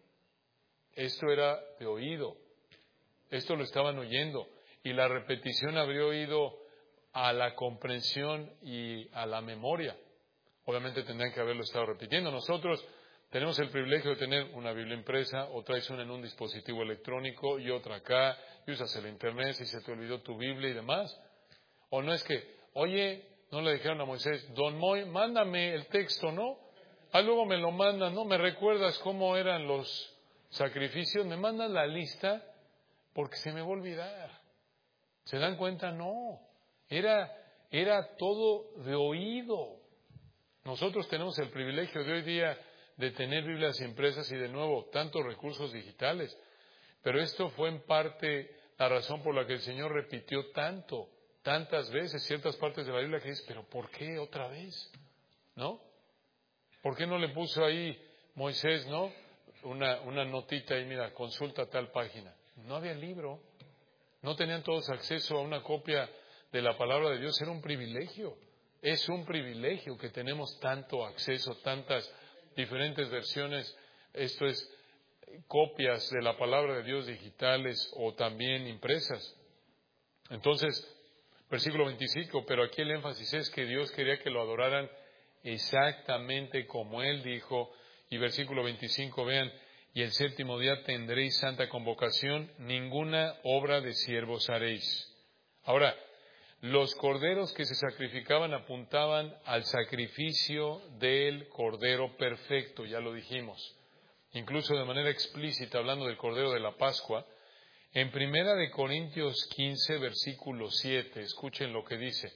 Esto era de oído. Esto lo estaban oyendo. Y la repetición abrió oído a la comprensión y a la memoria. Obviamente tendrían que haberlo estado repitiendo. Nosotros tenemos el privilegio de tener una Biblia impresa, o traes una en un dispositivo electrónico y otra acá, y usas el internet si se te olvidó tu Biblia y demás. O no es que, oye, no le dijeron a Moisés, Don Moy, mándame el texto, ¿no? Luego me lo mandan, ¿no? ¿Me recuerdas cómo eran los sacrificios? ¿Me mandan la lista? Porque se me va a olvidar. ¿Se dan cuenta? No. Era todo de oído. Nosotros tenemos el privilegio de hoy día de tener Biblias impresas y, de nuevo, tantos recursos digitales. Pero esto fue en parte la razón por la que el Señor repitió tantas veces ciertas partes de la Biblia, que dice, ¿pero por qué otra vez? ¿No? ¿Por qué no le puso ahí Moisés, no? Una notita ahí, mira, consulta tal página. No había libro. No tenían todos acceso a una copia de la palabra de Dios. Era un privilegio. Es un privilegio que tenemos tanto acceso, tantas diferentes versiones. Esto es, copias de la palabra de Dios digitales o también impresas. Entonces, versículo 25, pero aquí el énfasis es que Dios quería que lo adoraran exactamente como Él dijo. Y versículo 25, vean, y el 7º día tendréis santa convocación, ninguna obra de siervos haréis. Ahora, Los corderos que se sacrificaban apuntaban al sacrificio del Cordero perfecto, ya lo dijimos. Incluso de manera explícita, hablando del Cordero de la Pascua, en 1 Corintios 15, versículo 7, escuchen lo que dice.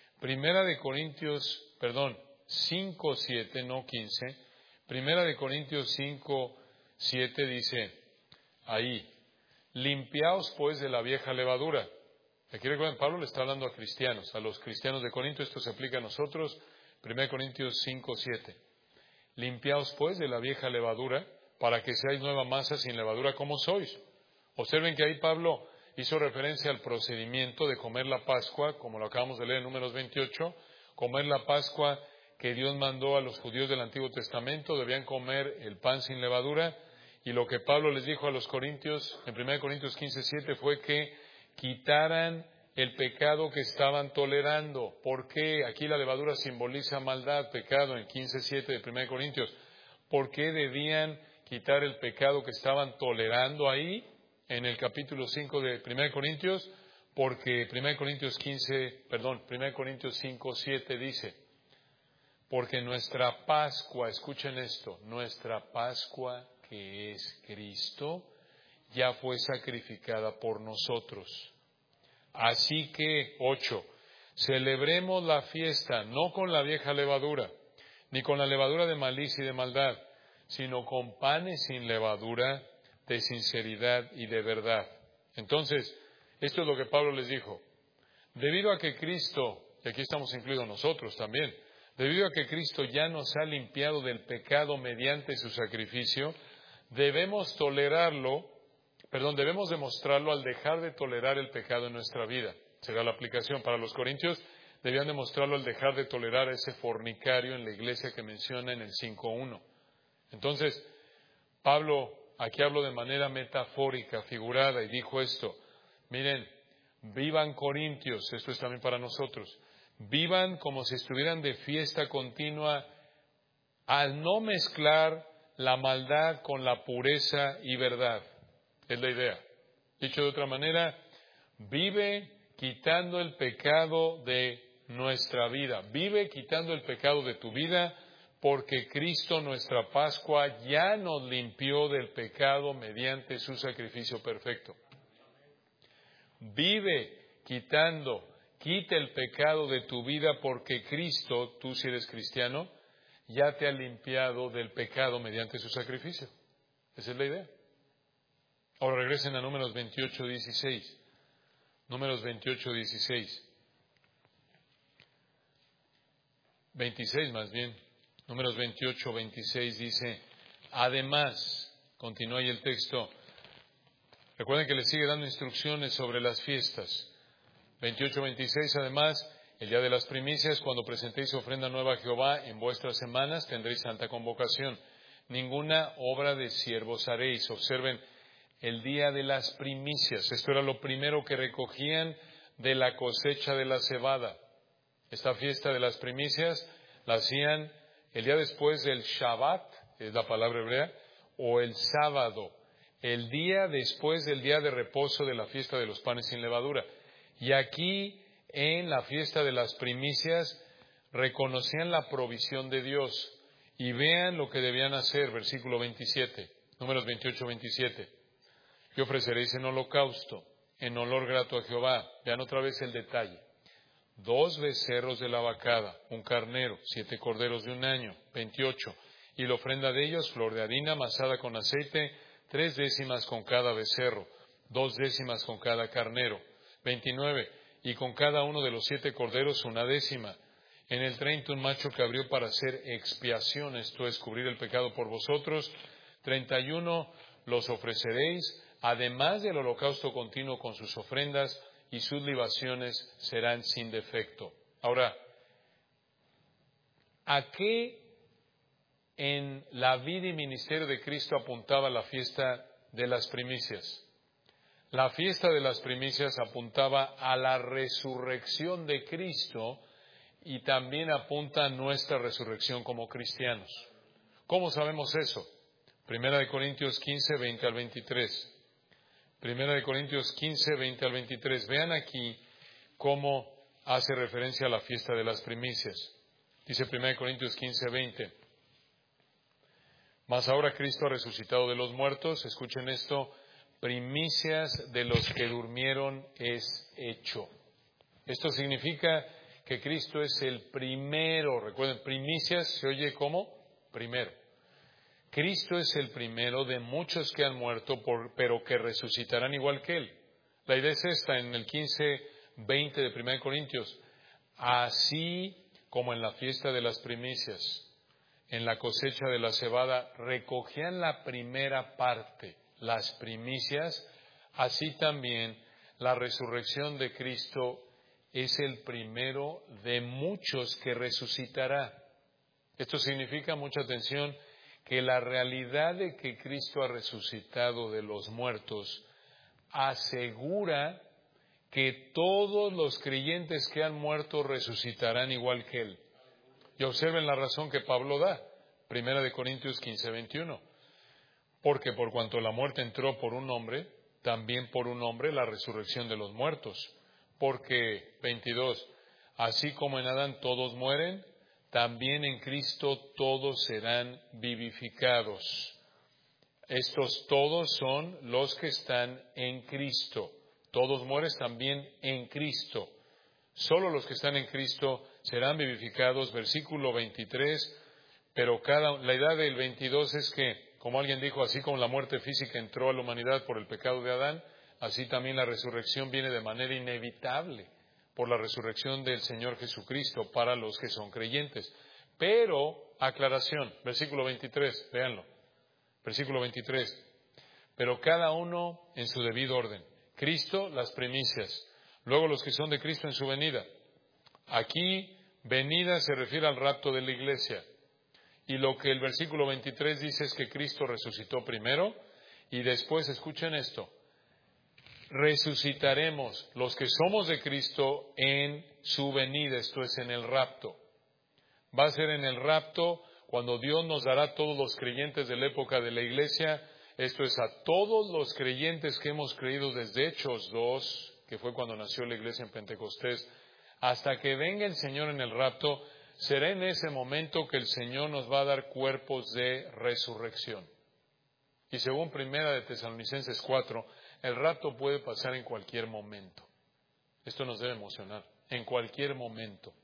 5, 7, no 15. 1 Corintios 5, 7 dice ahí, limpiaos pues de la vieja levadura. Aquí recuerden, Pablo le está hablando a cristianos, a los cristianos de Corinto, esto se aplica a nosotros, 1 Corintios 5, 7. Limpiaos pues de la vieja levadura, para que seáis nueva masa sin levadura como sois. Observen que ahí Pablo hizo referencia al procedimiento de comer la Pascua, como lo acabamos de leer en Números 28, comer la Pascua que Dios mandó a los judíos del Antiguo Testamento, debían comer el pan sin levadura, y lo que Pablo les dijo a los corintios, en 1 Corintios 15, 7, fue que quitaran el pecado que estaban tolerando. ¿Por qué? Aquí la levadura simboliza maldad, pecado, en 15:7 de 1 Corintios. ¿Por qué debían quitar el pecado que estaban tolerando ahí, en el capítulo 5 de 1 Corintios? Porque 1 Corintios 5:7 dice, porque nuestra Pascua, escuchen esto, nuestra Pascua que es Cristo, ya fue sacrificada por nosotros. Así que, 8, celebremos la fiesta no con la vieja levadura, ni con la levadura de malicia y de maldad, sino con panes sin levadura, de sinceridad y de verdad. Entonces, esto es lo que Pablo les dijo. Debido a que Cristo, y aquí estamos incluidos nosotros también, debido a que Cristo ya nos ha limpiado del pecado mediante su sacrificio, debemos demostrarlo al dejar de tolerar el pecado en nuestra vida. Será la aplicación para los corintios, debían demostrarlo al dejar de tolerar a ese fornicario en la iglesia que menciona en el 5:1. Entonces, Pablo, aquí habló de manera metafórica, figurada, y dijo esto, miren, vivan corintios, esto es también para nosotros, vivan como si estuvieran de fiesta continua al no mezclar la maldad con la pureza y verdad. Es la idea. Dicho de otra manera, vive quitando el pecado de nuestra vida. Vive quitando el pecado de tu vida, porque Cristo, nuestra Pascua, ya nos limpió del pecado mediante su sacrificio perfecto. Quita el pecado de tu vida, porque Cristo, tú si eres cristiano, ya te ha limpiado del pecado mediante su sacrificio. Esa es la idea. Ahora regresen a Números 28:16. Números 28:16. 26 más bien. Números 28:26 dice, además, continúa ahí el texto. Recuerden que le sigue dando instrucciones sobre las fiestas. 28:26, además, el día de las primicias, cuando presentéis ofrenda nueva a Jehová en vuestras semanas, tendréis santa convocación. Ninguna obra de siervos haréis. Observen, el día de las primicias. Esto era lo primero que recogían de la cosecha de la cebada. Esta fiesta de las primicias la hacían el día después del Shabbat, es la palabra hebrea, o el sábado, el día después del día de reposo de la fiesta de los panes sin levadura. Y aquí, en la fiesta de las primicias, reconocían la provisión de Dios. Y vean lo que debían hacer, versículo 27, Números 28:27. Y ofreceréis en holocausto, en olor grato a Jehová. Vean otra vez el detalle. 2 becerros de la vacada, un carnero, 7 corderos de un año, 28. Y la ofrenda de ellos, flor de harina amasada con aceite, 3 décimas con cada becerro, 2 décimas con cada carnero. 29. Y con cada uno de los 7 corderos 1 décima. En el 30 un macho que abrió para hacer expiación, esto es, cubrir el pecado por vosotros. 31 los ofreceréis, además del holocausto continuo con sus ofrendas, y sus libaciones serán sin defecto. Ahora, ¿a qué en la vida y ministerio de Cristo apuntaba la fiesta de las primicias? La fiesta de las primicias apuntaba a la resurrección de Cristo y también apunta a nuestra resurrección como cristianos. ¿Cómo sabemos eso? 1 Corintios 15, 20 al 23. 1 Corintios 15, 20 al 23. Vean aquí cómo hace referencia a la fiesta de las primicias. Dice 1 Corintios 15:20. Mas ahora Cristo ha resucitado de los muertos, escuchen esto, primicias de los que durmieron es hecho. Esto significa que Cristo es el primero. Recuerden, primicias se oye como primero. Cristo es el primero de muchos que han muerto, pero que resucitarán igual que Él. La idea es esta en el 15:20 de 1 Corintios. Así como en la fiesta de las primicias, en la cosecha de la cebada, recogían la primera parte, las primicias, así también la resurrección de Cristo es el primero de muchos que resucitará. Esto significa, mucha atención, que la realidad de que Cristo ha resucitado de los muertos asegura que todos los creyentes que han muerto resucitarán igual que Él. Y observen la razón que Pablo da, 1 Corintios 15:21. Porque por cuanto la muerte entró por un hombre, también por un hombre la resurrección de los muertos. Porque, 22, así como en Adán todos mueren, también en Cristo todos serán vivificados. Estos todos son los que están en Cristo. Todos mueren también en Cristo. Solo los que están en Cristo serán vivificados. Versículo 23, pero la idea del 22 es que, como alguien dijo, así como la muerte física entró a la humanidad por el pecado de Adán, así también la resurrección viene de manera inevitable por la resurrección del Señor Jesucristo para los que son creyentes. Pero, aclaración, versículo 23, véanlo. Versículo 23, pero cada uno en su debido orden. Cristo, las primicias. Luego los que son de Cristo en su venida. Aquí, venida se refiere al rapto de la iglesia. Y lo que el versículo 23 dice es que Cristo resucitó primero y después, escuchen esto, resucitaremos los que somos de Cristo en su venida, esto es en el rapto. Va a ser en el rapto cuando Dios nos dará a todos los creyentes de la época de la iglesia, esto es a todos los creyentes que hemos creído desde Hechos 2, que fue cuando nació la iglesia en Pentecostés, hasta que venga el Señor en el rapto. Será en ese momento que el Señor nos va a dar cuerpos de resurrección. Y según 1 Tesalonicenses 4, el rapto puede pasar en cualquier momento. Esto nos debe emocionar, en cualquier momento.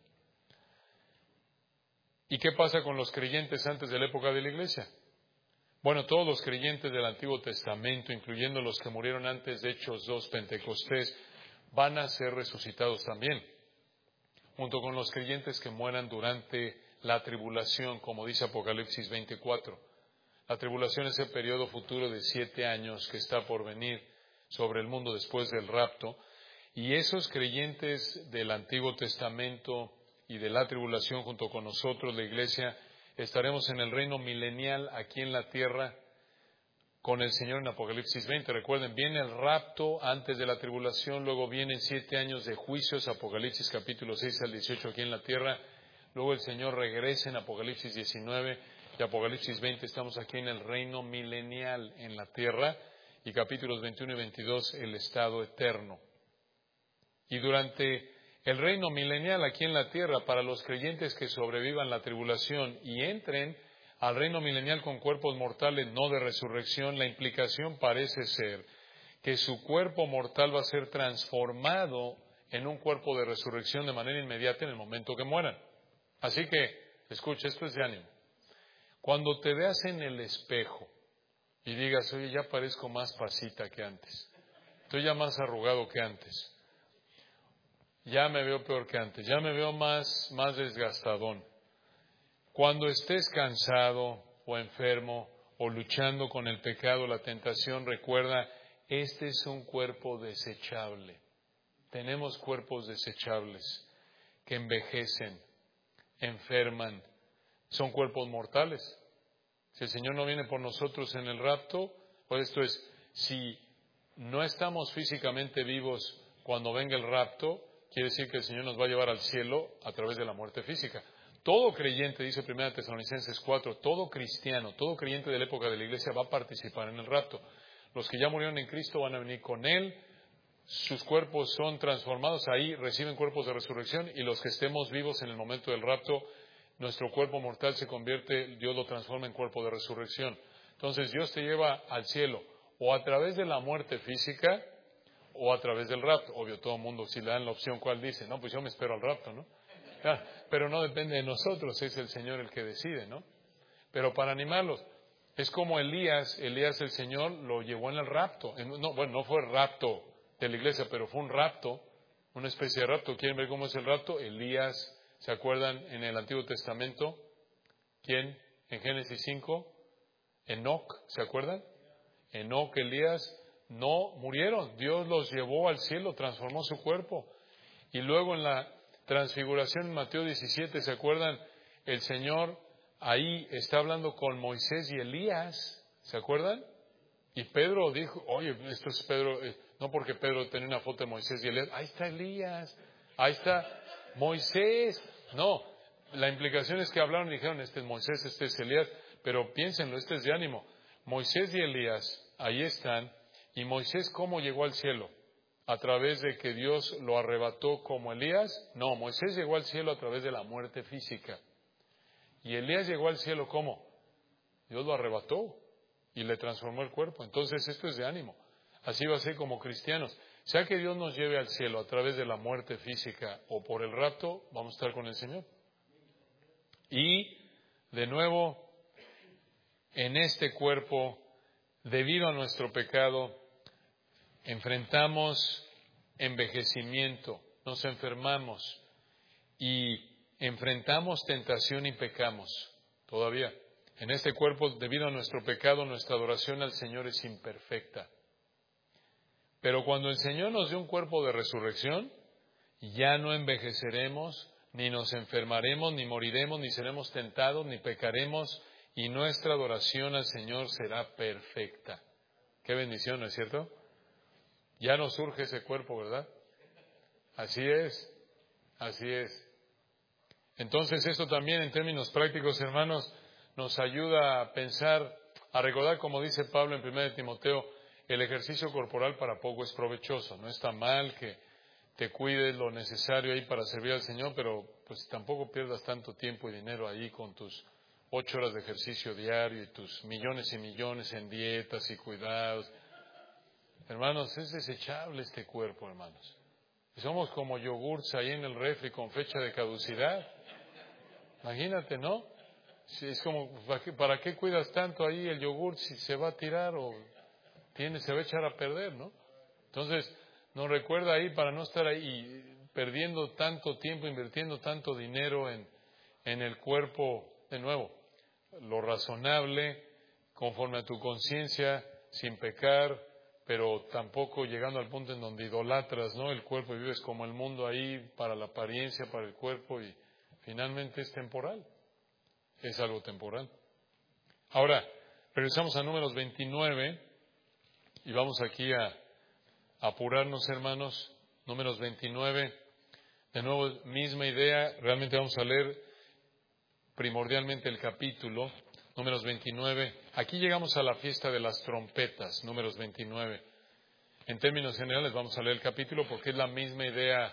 ¿Y qué pasa con los creyentes antes de la época de la iglesia? Bueno, todos los creyentes del Antiguo Testamento, incluyendo los que murieron antes de Hechos 2, Pentecostés, van a ser resucitados también, junto con los creyentes que mueran durante la tribulación, como dice Apocalipsis 24. La tribulación es el periodo futuro de 7 años que está por venir sobre el mundo después del rapto, y esos creyentes del Antiguo Testamento y de la tribulación junto con nosotros, la iglesia, estaremos en el reino milenial aquí en la tierra con el Señor en Apocalipsis 20. Recuerden, viene el rapto antes de la tribulación, luego vienen 7 años de juicios, Apocalipsis capítulo 6 al 18 aquí en la tierra, luego el Señor regresa en Apocalipsis 19 y Apocalipsis 20, estamos aquí en el reino milenial en la tierra, y capítulos 21 y 22, el estado eterno. Y durante el reino milenial aquí en la tierra, para los creyentes que sobrevivan la tribulación y entren al reino milenial con cuerpos mortales, no de resurrección, la implicación parece ser que su cuerpo mortal va a ser transformado en un cuerpo de resurrección de manera inmediata en el momento que mueran. Así que, escucha, esto es de ánimo. Cuando te veas en el espejo y digas, oye, ya parezco más pasita que antes, estoy ya más arrugado que antes, ya me veo peor que antes, ya me veo más desgastadón. Cuando estés cansado o enfermo o luchando con el pecado, la tentación, recuerda, este es un cuerpo desechable. Tenemos cuerpos desechables que envejecen, enferman, son cuerpos mortales. Si el Señor no viene por nosotros en el rapto, pues esto es, si no estamos físicamente vivos cuando venga el rapto, quiere decir que el Señor nos va a llevar al cielo a través de la muerte física. Todo creyente, dice 1 Tesalonicenses 4, todo cristiano, todo creyente de la época de la iglesia va a participar en el rapto. Los que ya murieron en Cristo van a venir con Él, sus cuerpos son transformados, ahí reciben cuerpos de resurrección, y los que estemos vivos en el momento del rapto, nuestro cuerpo mortal se convierte, Dios lo transforma en cuerpo de resurrección. Entonces Dios te lleva al cielo, o a través de la muerte física, o a través del rapto. Obvio, todo el mundo, si le dan la opción, ¿cuál dice? No, pues yo me espero al rapto, ¿no? Claro, pero no depende de nosotros, es el Señor el que decide, ¿no? Pero para animarlos, es como Elías el Señor lo llevó en el rapto. No fue el rapto de la iglesia, pero fue un rapto, una especie de rapto. ¿Quieren ver cómo es el rapto? Elías, ¿se acuerdan en el Antiguo Testamento? ¿Quién? En Génesis 5, Enoc, ¿se acuerdan? Enoc, Elías, no murieron. Dios los llevó al cielo, transformó su cuerpo. Y luego en la transfiguración en Mateo 17, ¿se acuerdan? El Señor ahí está hablando con Moisés y Elías, ¿se acuerdan? Y Pedro dijo, oye, esto es Pedro, no porque Pedro tenía una foto de Moisés y Elías, ahí está Elías, ahí está Moisés. No, la implicación es que hablaron y dijeron, este es Moisés, este es Elías, pero piénsenlo, este es de ánimo. Moisés y Elías, ahí están, y Moisés, ¿cómo llegó al cielo? ¿A través de que Dios lo arrebató como Elías? No, Moisés llegó al cielo a través de la muerte física. ¿Y Elías llegó al cielo cómo? Dios lo arrebató y le transformó el cuerpo. Entonces esto es de ánimo. Así va a ser como cristianos. Sea que Dios nos lleve al cielo a través de la muerte física o por el rapto, vamos a estar con el Señor. Y, de nuevo, en este cuerpo, debido a nuestro pecado, enfrentamos envejecimiento, nos enfermamos y enfrentamos tentación y pecamos. Todavía, en este cuerpo, debido a nuestro pecado, nuestra adoración al Señor es imperfecta. Pero cuando el Señor nos dio un cuerpo de resurrección, ya no envejeceremos, ni nos enfermaremos, ni moriremos, ni seremos tentados, ni pecaremos, y nuestra adoración al Señor será perfecta. Qué bendición, ¿no es cierto? Ya nos surge ese cuerpo, ¿verdad? Así es, así es. Entonces esto también en términos prácticos, hermanos, nos ayuda a pensar, a recordar, como dice Pablo en 1 Timoteo, el ejercicio corporal para poco es provechoso. No está mal que te cuides lo necesario ahí para servir al Señor, pero pues tampoco pierdas tanto tiempo y dinero ahí con tus 8 horas de ejercicio diario y tus millones y millones en dietas y cuidados. Hermanos, es desechable este cuerpo, hermanos. Somos como yogurts ahí en el refri con fecha de caducidad. Imagínate, ¿no? Si es como, ¿para qué cuidas tanto ahí el yogur si se va a tirar o se va a echar a perder, ¿no? Entonces, nos recuerda ahí para no estar ahí perdiendo tanto tiempo, invirtiendo tanto dinero en el cuerpo, de nuevo, lo razonable, conforme a tu conciencia, sin pecar, pero tampoco llegando al punto en donde idolatras, ¿no? El cuerpo y vives como el mundo ahí para la apariencia, para el cuerpo y finalmente es temporal. Es algo temporal. Ahora, regresamos a Números 29 y vamos aquí a apurarnos, hermanos. Números 29, de nuevo, misma idea. Realmente vamos a leer primordialmente el capítulo, Números 29. Aquí llegamos a la fiesta de las trompetas, Números 29. En términos generales vamos a leer el capítulo porque es la misma idea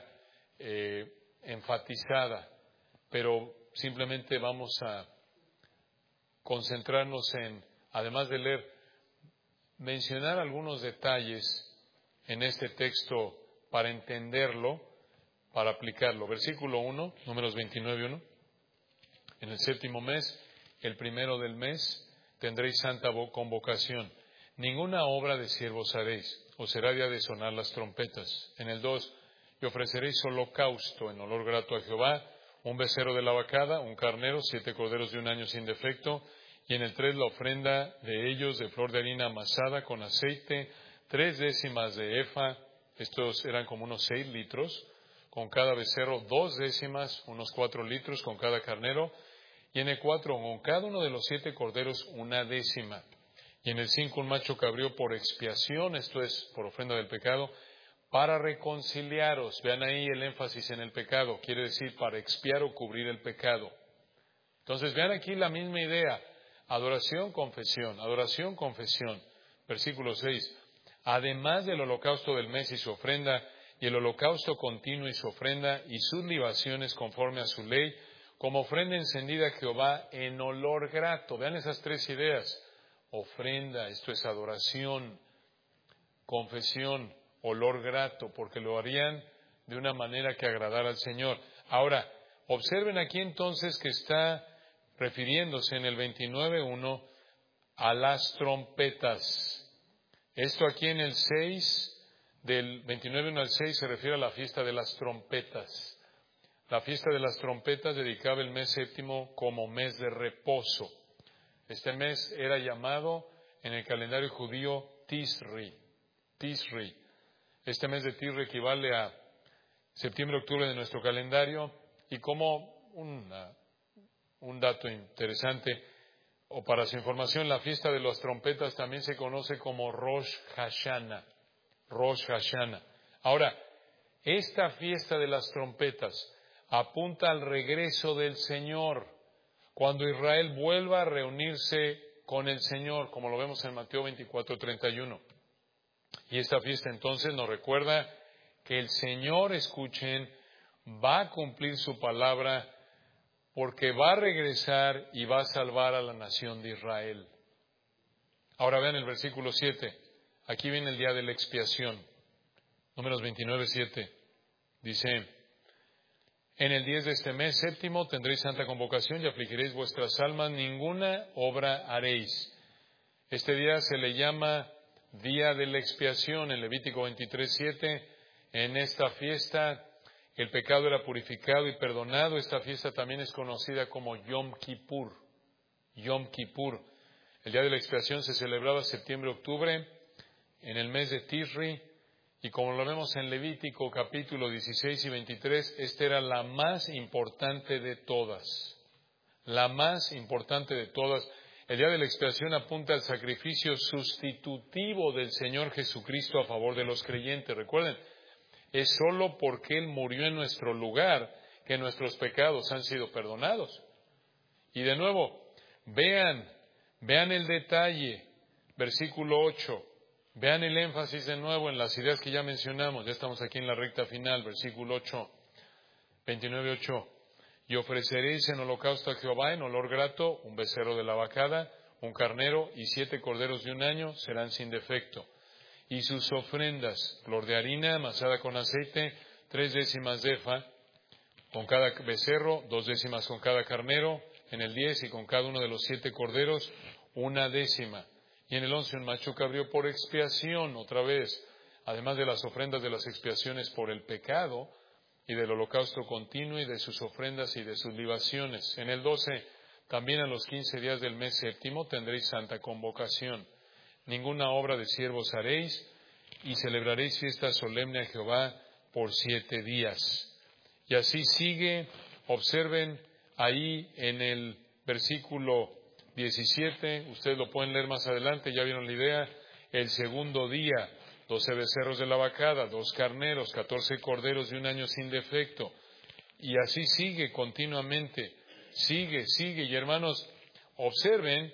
enfatizada, pero simplemente vamos a concentrarnos en, además de leer, mencionar algunos detalles en este texto para entenderlo, para aplicarlo. Versículo 1, Números 29:1. En el 7º mes, el primero del mes, tendréis santa convocación. Ninguna obra de siervos haréis, os será día de sonar las trompetas. En el 2, y ofreceréis holocausto en olor grato a Jehová, un becerro de la vacada, un carnero, 7 corderos de 1 año sin defecto, y en el 3 la ofrenda de ellos de flor de harina amasada con aceite, 3 décimas de efa, estos eran como unos 6 litros, con cada becerro 2 décimas, unos 4 litros con cada carnero, y en el 4 con cada uno de los 7 corderos 1 décima, y en el 5 un macho cabrío por expiación, esto es por ofrenda del pecado, para reconciliaros. Vean ahí el énfasis en el pecado, quiere decir para expiar o cubrir el pecado. Entonces vean aquí la misma idea, adoración, confesión, versículo 6. además del holocausto del mes y su ofrenda, y el holocausto continuo y su ofrenda, y sus libaciones conforme a su ley, como ofrenda encendida a Jehová en olor grato. Vean esas tres ideas. Ofrenda, esto es adoración, confesión, olor grato, porque lo harían de una manera que agradara al Señor. Ahora, observen aquí entonces que está refiriéndose en el 29.1 a las trompetas. Esto aquí en el 6, del 29.1 al 6, se refiere a la fiesta de las trompetas. La fiesta de las trompetas dedicaba el mes séptimo como mes de reposo. Este mes era llamado en el calendario judío Tisri. Este mes de Tisri equivale a septiembre-octubre de nuestro calendario, y como un dato interesante, o para su información, la fiesta de las trompetas también se conoce como Rosh Hashanah. Ahora, esta fiesta de las trompetas apunta al regreso del Señor, cuando Israel vuelva a reunirse con el Señor, como lo vemos en Mateo 24:31. Y esta fiesta entonces nos recuerda que el Señor, escuchen, va a cumplir su palabra, porque va a regresar y va a salvar a la nación de Israel. Ahora vean el versículo 7. Aquí viene el día de la expiación. Números 29:7. Dice: en el 10 de este mes séptimo tendréis santa convocación y afligiréis vuestras almas, ninguna obra haréis. Este día se le llama día de la expiación en Levítico 23:7. En esta fiesta el pecado era purificado y perdonado. Esta fiesta también es conocida como Yom Kippur. El día de la expiación se celebraba septiembre-octubre en el mes de Tisri. Y como lo vemos en Levítico capítulo 16 y 23, esta era la más importante de todas. La más importante de todas. El día de la expiación apunta al sacrificio sustitutivo del Señor Jesucristo a favor de los creyentes. Recuerden, es solo porque Él murió en nuestro lugar que nuestros pecados han sido perdonados. Y de nuevo, vean el detalle, versículo 8. Vean el énfasis de nuevo en las ideas que ya mencionamos. Ya estamos aquí en la recta final, versículo 8, 29:8. Y ofreceréis en holocausto a Jehová en olor grato un becerro de la vacada, un carnero y 7 corderos de un año, serán sin defecto. Y sus ofrendas, flor de harina amasada con aceite, 3 décimas de efa, con cada becerro, 2 décimas con cada carnero, en el 10 y con cada uno de los 7 corderos, 1 décima. Y en el 11 un macho cabrío por expiación, otra vez, además de las ofrendas de las expiaciones por el pecado, y del holocausto continuo, y de sus ofrendas y de sus libaciones. En el 12, también a los 15 días del mes séptimo tendréis santa convocación. Ninguna obra de siervos haréis, y celebraréis fiesta solemne a Jehová por 7 días. Y así sigue, observen ahí en el versículo 17, ustedes lo pueden leer más adelante, ya vieron la idea. El segundo día, 12 becerros de la vacada, 2 carneros, 14 corderos de un año sin defecto. Y así sigue continuamente, sigue. Y hermanos, observen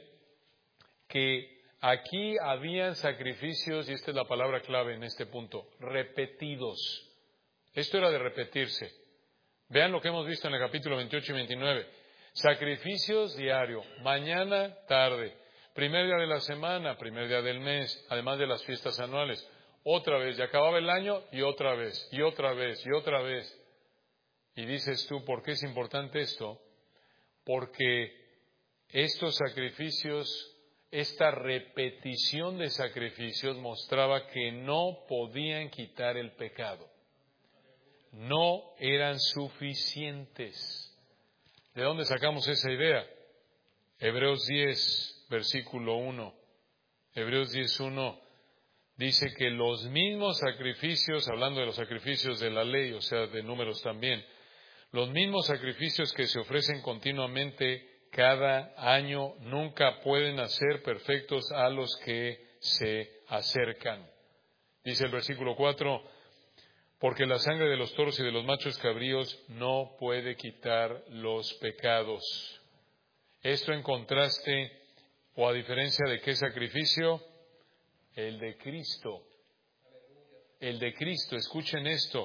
que aquí habían sacrificios, y esta es la palabra clave en este punto, repetidos. Esto era de repetirse. Vean lo que hemos visto en el capítulo 28 y 29. Sacrificios diarios, mañana, tarde, primer día de la semana, primer día del mes, además de las fiestas anuales. Otra vez, ya acababa el año y otra vez. Y dices tú, ¿por qué es importante esto? Porque estos sacrificios, esta repetición de sacrificios mostraba que no podían quitar el pecado. No eran suficientes. ¿De dónde sacamos esa idea? Hebreos 10, versículo 1. Hebreos 10:1 dice que los mismos sacrificios, hablando de los sacrificios de la ley, o sea, de números también, los mismos sacrificios que se ofrecen continuamente cada año nunca pueden hacer perfectos a los que se acercan. Dice el versículo 4, porque la sangre de los toros y de los machos cabríos no puede quitar los pecados. Esto en contraste o a diferencia de qué sacrificio, el de Cristo. el de Cristo. Escuchen esto,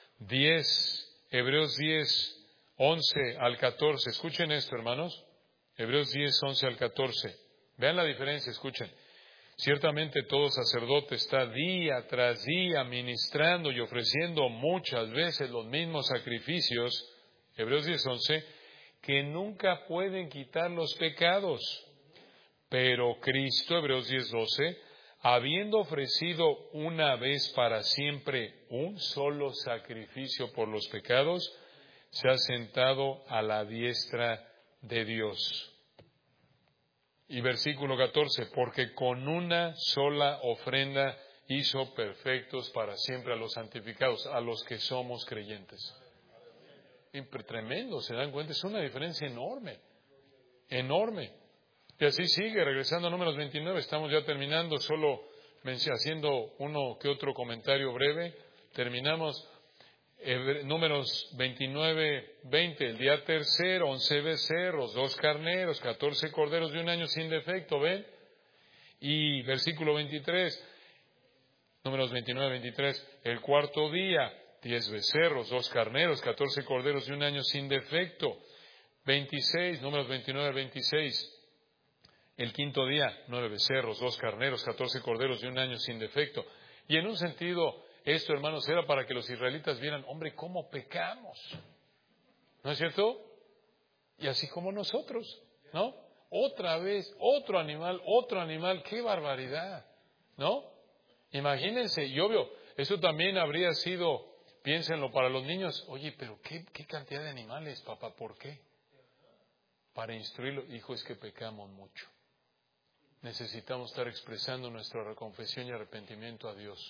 10, Hebreos 10, 11 al 14. Escuchen esto, hermanos. Hebreos 10, 11 al 14. Vean la diferencia, escuchen. Ciertamente todo sacerdote está día tras día ministrando y ofreciendo muchas veces los mismos sacrificios, Hebreos 10, 11, que nunca pueden quitar los pecados. Pero Cristo, Hebreos 10, 12, habiendo ofrecido una vez para siempre un solo sacrificio por los pecados, se ha sentado a la diestra de Dios. Y versículo 14, porque con una sola ofrenda hizo perfectos para siempre a los santificados, a los que somos creyentes. Tremendo, ¿se dan cuenta? Es una diferencia enorme, enorme. Y así sigue, regresando a Números 29, estamos ya terminando, solo haciendo uno que otro comentario breve. Terminamos Números 29, 20, el día tercero, 11 becerros, 2 carneros, 14 corderos de un año sin defecto, ¿ven? Y versículo 23, Números 29, 23, el cuarto día, 10 becerros, 2 carneros, 14 corderos de un año sin defecto. 26, Números 29, 26, el quinto día, 9 becerros, 2 carneros, 14 corderos de un año sin defecto. Y en un sentido, esto, hermanos, era para que los israelitas vieran, hombre, cómo pecamos. ¿No es cierto? Y así como nosotros, ¿no? Otra vez, otro animal, qué barbaridad, ¿no? Imagínense, y obvio, eso también habría sido, piénsenlo, para los niños, oye, pero qué cantidad de animales, papá, ¿por qué? Para instruirlo, hijo, es que pecamos mucho. Necesitamos estar expresando nuestra confesión y arrepentimiento a Dios.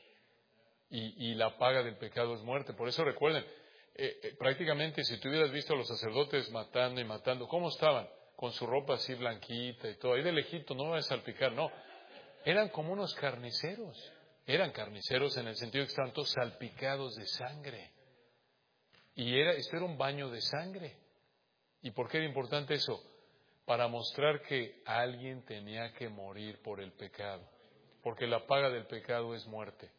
Y la paga del pecado es muerte. Por eso recuerden, prácticamente si tú hubieras visto a los sacerdotes matando y matando, ¿cómo estaban? Con su ropa así blanquita y todo. Ahí de lejito, no va a salpicar, no. Eran como unos carniceros. Eran carniceros en el sentido que estaban todos salpicados de sangre. Y esto era un baño de sangre. ¿Y por qué era importante eso? Para mostrar que alguien tenía que morir por el pecado. Porque la paga del pecado es muerte.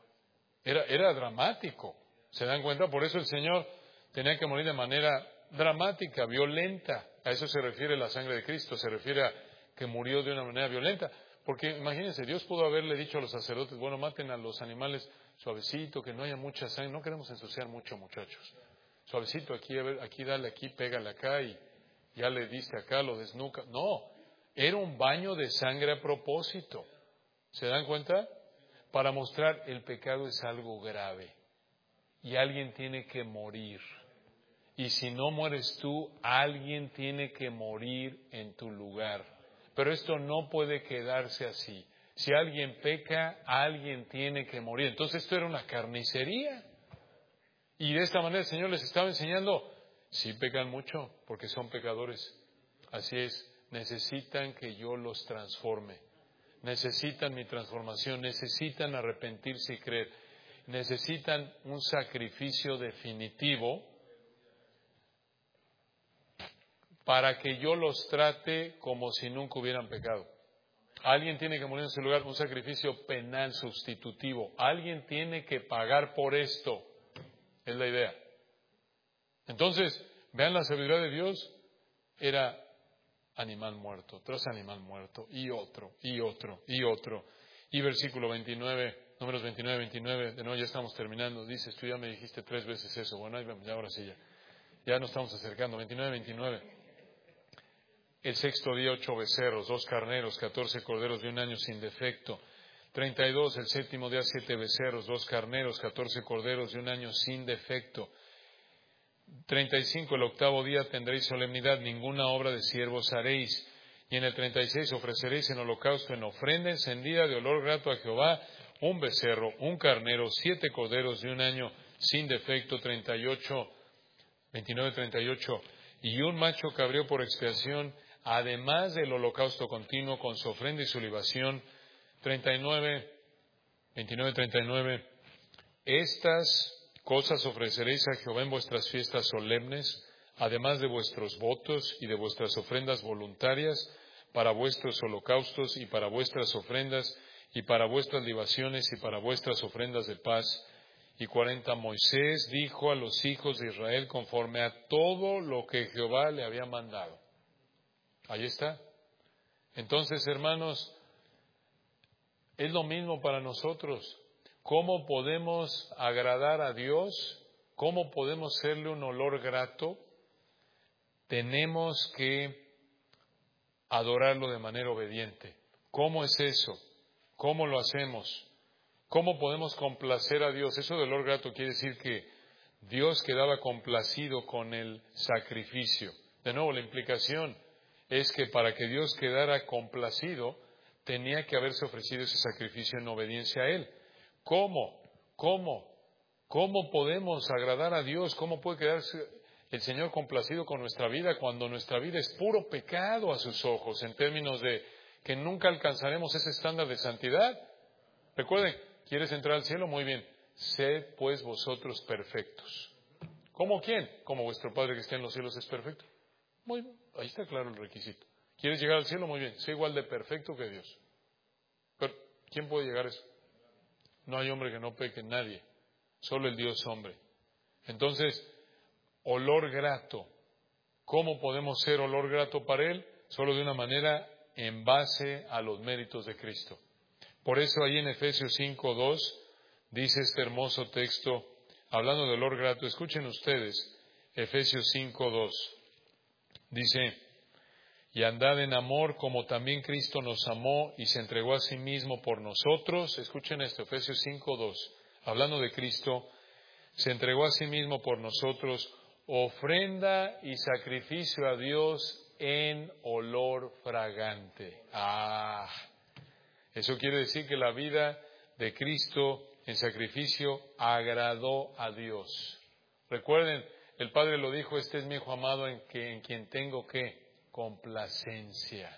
Era dramático, ¿se dan cuenta? Por eso el Señor tenía que morir de manera dramática, violenta. A eso se refiere la sangre de Cristo, se refiere a que murió de una manera violenta. Porque imagínense, Dios pudo haberle dicho a los sacerdotes, bueno, maten a los animales suavecito, que no haya mucha sangre. No queremos ensuciar mucho, muchachos. Suavecito, aquí dale, aquí, pégale acá y ya le diste acá, lo desnuca. No, era un baño de sangre a propósito. ¿Se dan cuenta? Para mostrar el pecado es algo grave y alguien tiene que morir. Y si no mueres tú, alguien tiene que morir en tu lugar. Pero esto no puede quedarse así. Si alguien peca, alguien tiene que morir. Entonces esto era una carnicería. Y de esta manera el Señor les estaba enseñando, sí pecan mucho porque son pecadores. Así es, necesitan que yo los transforme. Necesitan mi transformación, necesitan arrepentirse y creer, necesitan un sacrificio definitivo para que yo los trate como si nunca hubieran pecado. Alguien tiene que morir en su lugar, un sacrificio penal sustitutivo. Alguien tiene que pagar por esto, es la idea. Entonces, vean la sabiduría de Dios, era animal muerto, tras animal muerto, y otro, y otro, y otro. Y versículo 29, Números 29, 29, de nuevo ya estamos terminando, dices, tú ya me dijiste 3 veces eso, bueno, ahí vamos, ya ahora sí ya nos estamos acercando, 29, 29. El sexto día 8 becerros, 2 carneros, 14 corderos de un año sin defecto. 32, el séptimo día 7 becerros, 2 carneros, 14 corderos de un año sin defecto. 35, el octavo día tendréis solemnidad, ninguna obra de siervos haréis. Y en el 36 ofreceréis en holocausto, en ofrenda encendida de olor grato a Jehová, un becerro, un carnero, 7 corderos de un año sin defecto. 38, 29, 38, y un macho cabrío por expiación, además del holocausto continuo con su ofrenda y su libación. 39, 29, 39, estas cosas ofreceréis a Jehová en vuestras fiestas solemnes, además de vuestros votos y de vuestras ofrendas voluntarias, para vuestros holocaustos y para vuestras ofrendas, y para vuestras libaciones y para vuestras ofrendas de paz. Y 40, Moisés dijo a los hijos de Israel conforme a todo lo que Jehová le había mandado. Ahí está. Entonces, hermanos, es lo mismo para nosotros. ¿Cómo podemos agradar a Dios? ¿Cómo podemos serle un olor grato? Tenemos que adorarlo de manera obediente. ¿Cómo es eso? ¿Cómo lo hacemos? ¿Cómo podemos complacer a Dios? Eso de olor grato quiere decir que Dios quedaba complacido con el sacrificio. De nuevo, la implicación es que para que Dios quedara complacido, tenía que haberse ofrecido ese sacrificio en obediencia a Él. ¿Cómo? ¿Cómo podemos agradar a Dios? ¿Cómo puede quedarse el Señor complacido con nuestra vida cuando nuestra vida es puro pecado a sus ojos, en términos de que nunca alcanzaremos ese estándar de santidad? Recuerden, ¿quieres entrar al cielo? Muy bien. Sed pues vosotros perfectos. ¿Cómo quién? Como vuestro Padre que está en los cielos es perfecto. Muy bien, ahí está claro el requisito. ¿Quieres llegar al cielo? Muy bien, sé igual de perfecto que Dios. Pero, ¿quién puede llegar a eso? No hay hombre que no peque, nadie. Solo el Dios hombre. Entonces, olor grato. ¿Cómo podemos ser olor grato para Él? Solo de una manera en base a los méritos de Cristo. Por eso ahí en Efesios 5:2 dice este hermoso texto, hablando de olor grato. Escuchen ustedes, Efesios 5:2. Dice, y andad en amor como también Cristo nos amó y se entregó a sí mismo por nosotros. Escuchen esto, Efesios 5:2. Hablando de Cristo, se entregó a sí mismo por nosotros, ofrenda y sacrificio a Dios en olor fragante. Eso quiere decir que la vida de Cristo en sacrificio agradó a Dios. Recuerden, el Padre lo dijo, este es mi Hijo amado en quien tengo ¿qué? Complacencia.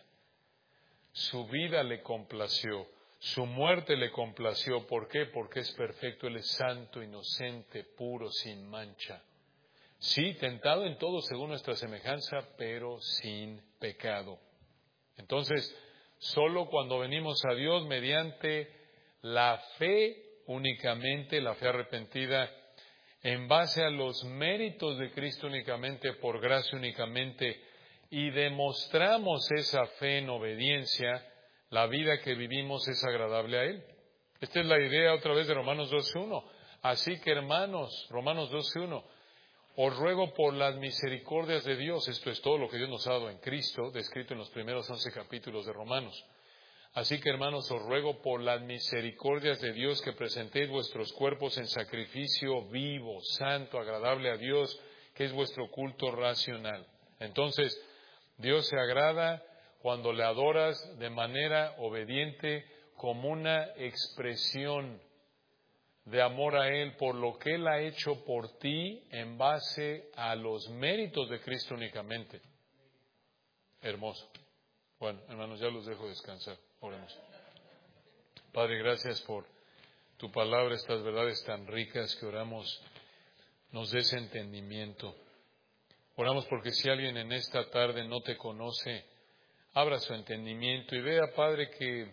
Su vida le complació, su muerte le complació. ¿Por qué? Porque es perfecto, Él es santo, inocente, puro, sin mancha. Sí, tentado en todo según nuestra semejanza, pero sin pecado. Entonces, solo cuando venimos a Dios mediante la fe únicamente, la fe arrepentida, en base a los méritos de Cristo únicamente, por gracia únicamente, y demostramos esa fe en obediencia, la vida que vivimos es agradable a Él. Esta es la idea otra vez de Romanos 12:1. Así que hermanos, Romanos 12:1, os ruego por las misericordias de Dios, esto es todo lo que Dios nos ha dado en Cristo, descrito en los primeros 11 capítulos de Romanos. Así que, hermanos, os ruego por las misericordias de Dios que presentéis vuestros cuerpos en sacrificio vivo, santo, agradable a Dios, que es vuestro culto racional. Entonces, Dios se agrada cuando le adoras de manera obediente, como una expresión de amor a Él por lo que Él ha hecho por ti en base a los méritos de Cristo únicamente. Hermoso. Bueno, hermanos, ya los dejo descansar. Oremos. Padre, gracias por tu palabra, estas verdades tan ricas que oramos, nos des entendimiento. Oramos porque si alguien en esta tarde no te conoce, abra su entendimiento y vea, Padre, que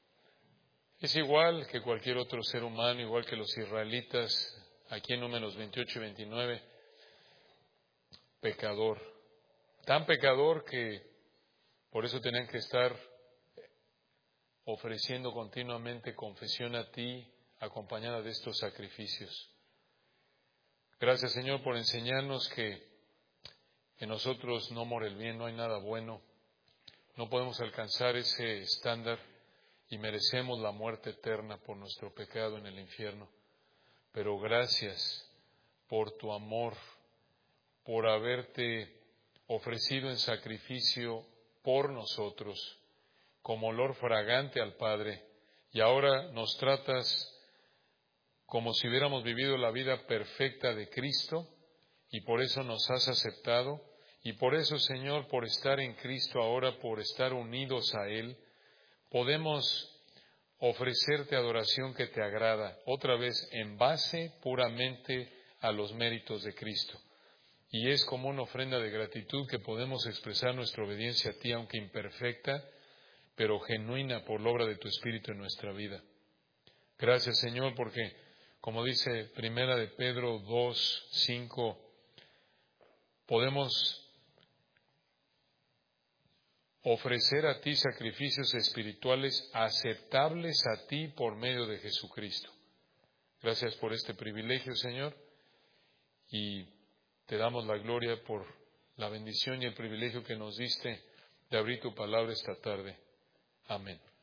es igual que cualquier otro ser humano, igual que los israelitas, aquí en Números 28 y 29, pecador. Tan pecador que por eso tenían que estar ofreciendo continuamente confesión a ti, acompañada de estos sacrificios. Gracias, Señor, por enseñarnos que en nosotros no mora el bien, no hay nada bueno, no podemos alcanzar ese estándar y merecemos la muerte eterna por nuestro pecado en el infierno. Pero gracias por tu amor, por haberte ofrecido en sacrificio por nosotros, como olor fragante al Padre, y ahora nos tratas como si hubiéramos vivido la vida perfecta de Cristo, y por eso nos has aceptado, y por eso, Señor, por estar en Cristo ahora, por estar unidos a Él, podemos ofrecerte adoración que te agrada, otra vez en base puramente a los méritos de Cristo. Y es como una ofrenda de gratitud que podemos expresar nuestra obediencia a ti, aunque imperfecta, pero genuina por la obra de tu Espíritu en nuestra vida. Gracias, Señor, porque, como dice Primera de Pedro 2:5, podemos ofrecer a ti sacrificios espirituales aceptables a ti por medio de Jesucristo. Gracias por este privilegio, Señor, y te damos la gloria por la bendición y el privilegio que nos diste de abrir tu palabra esta tarde. Amén.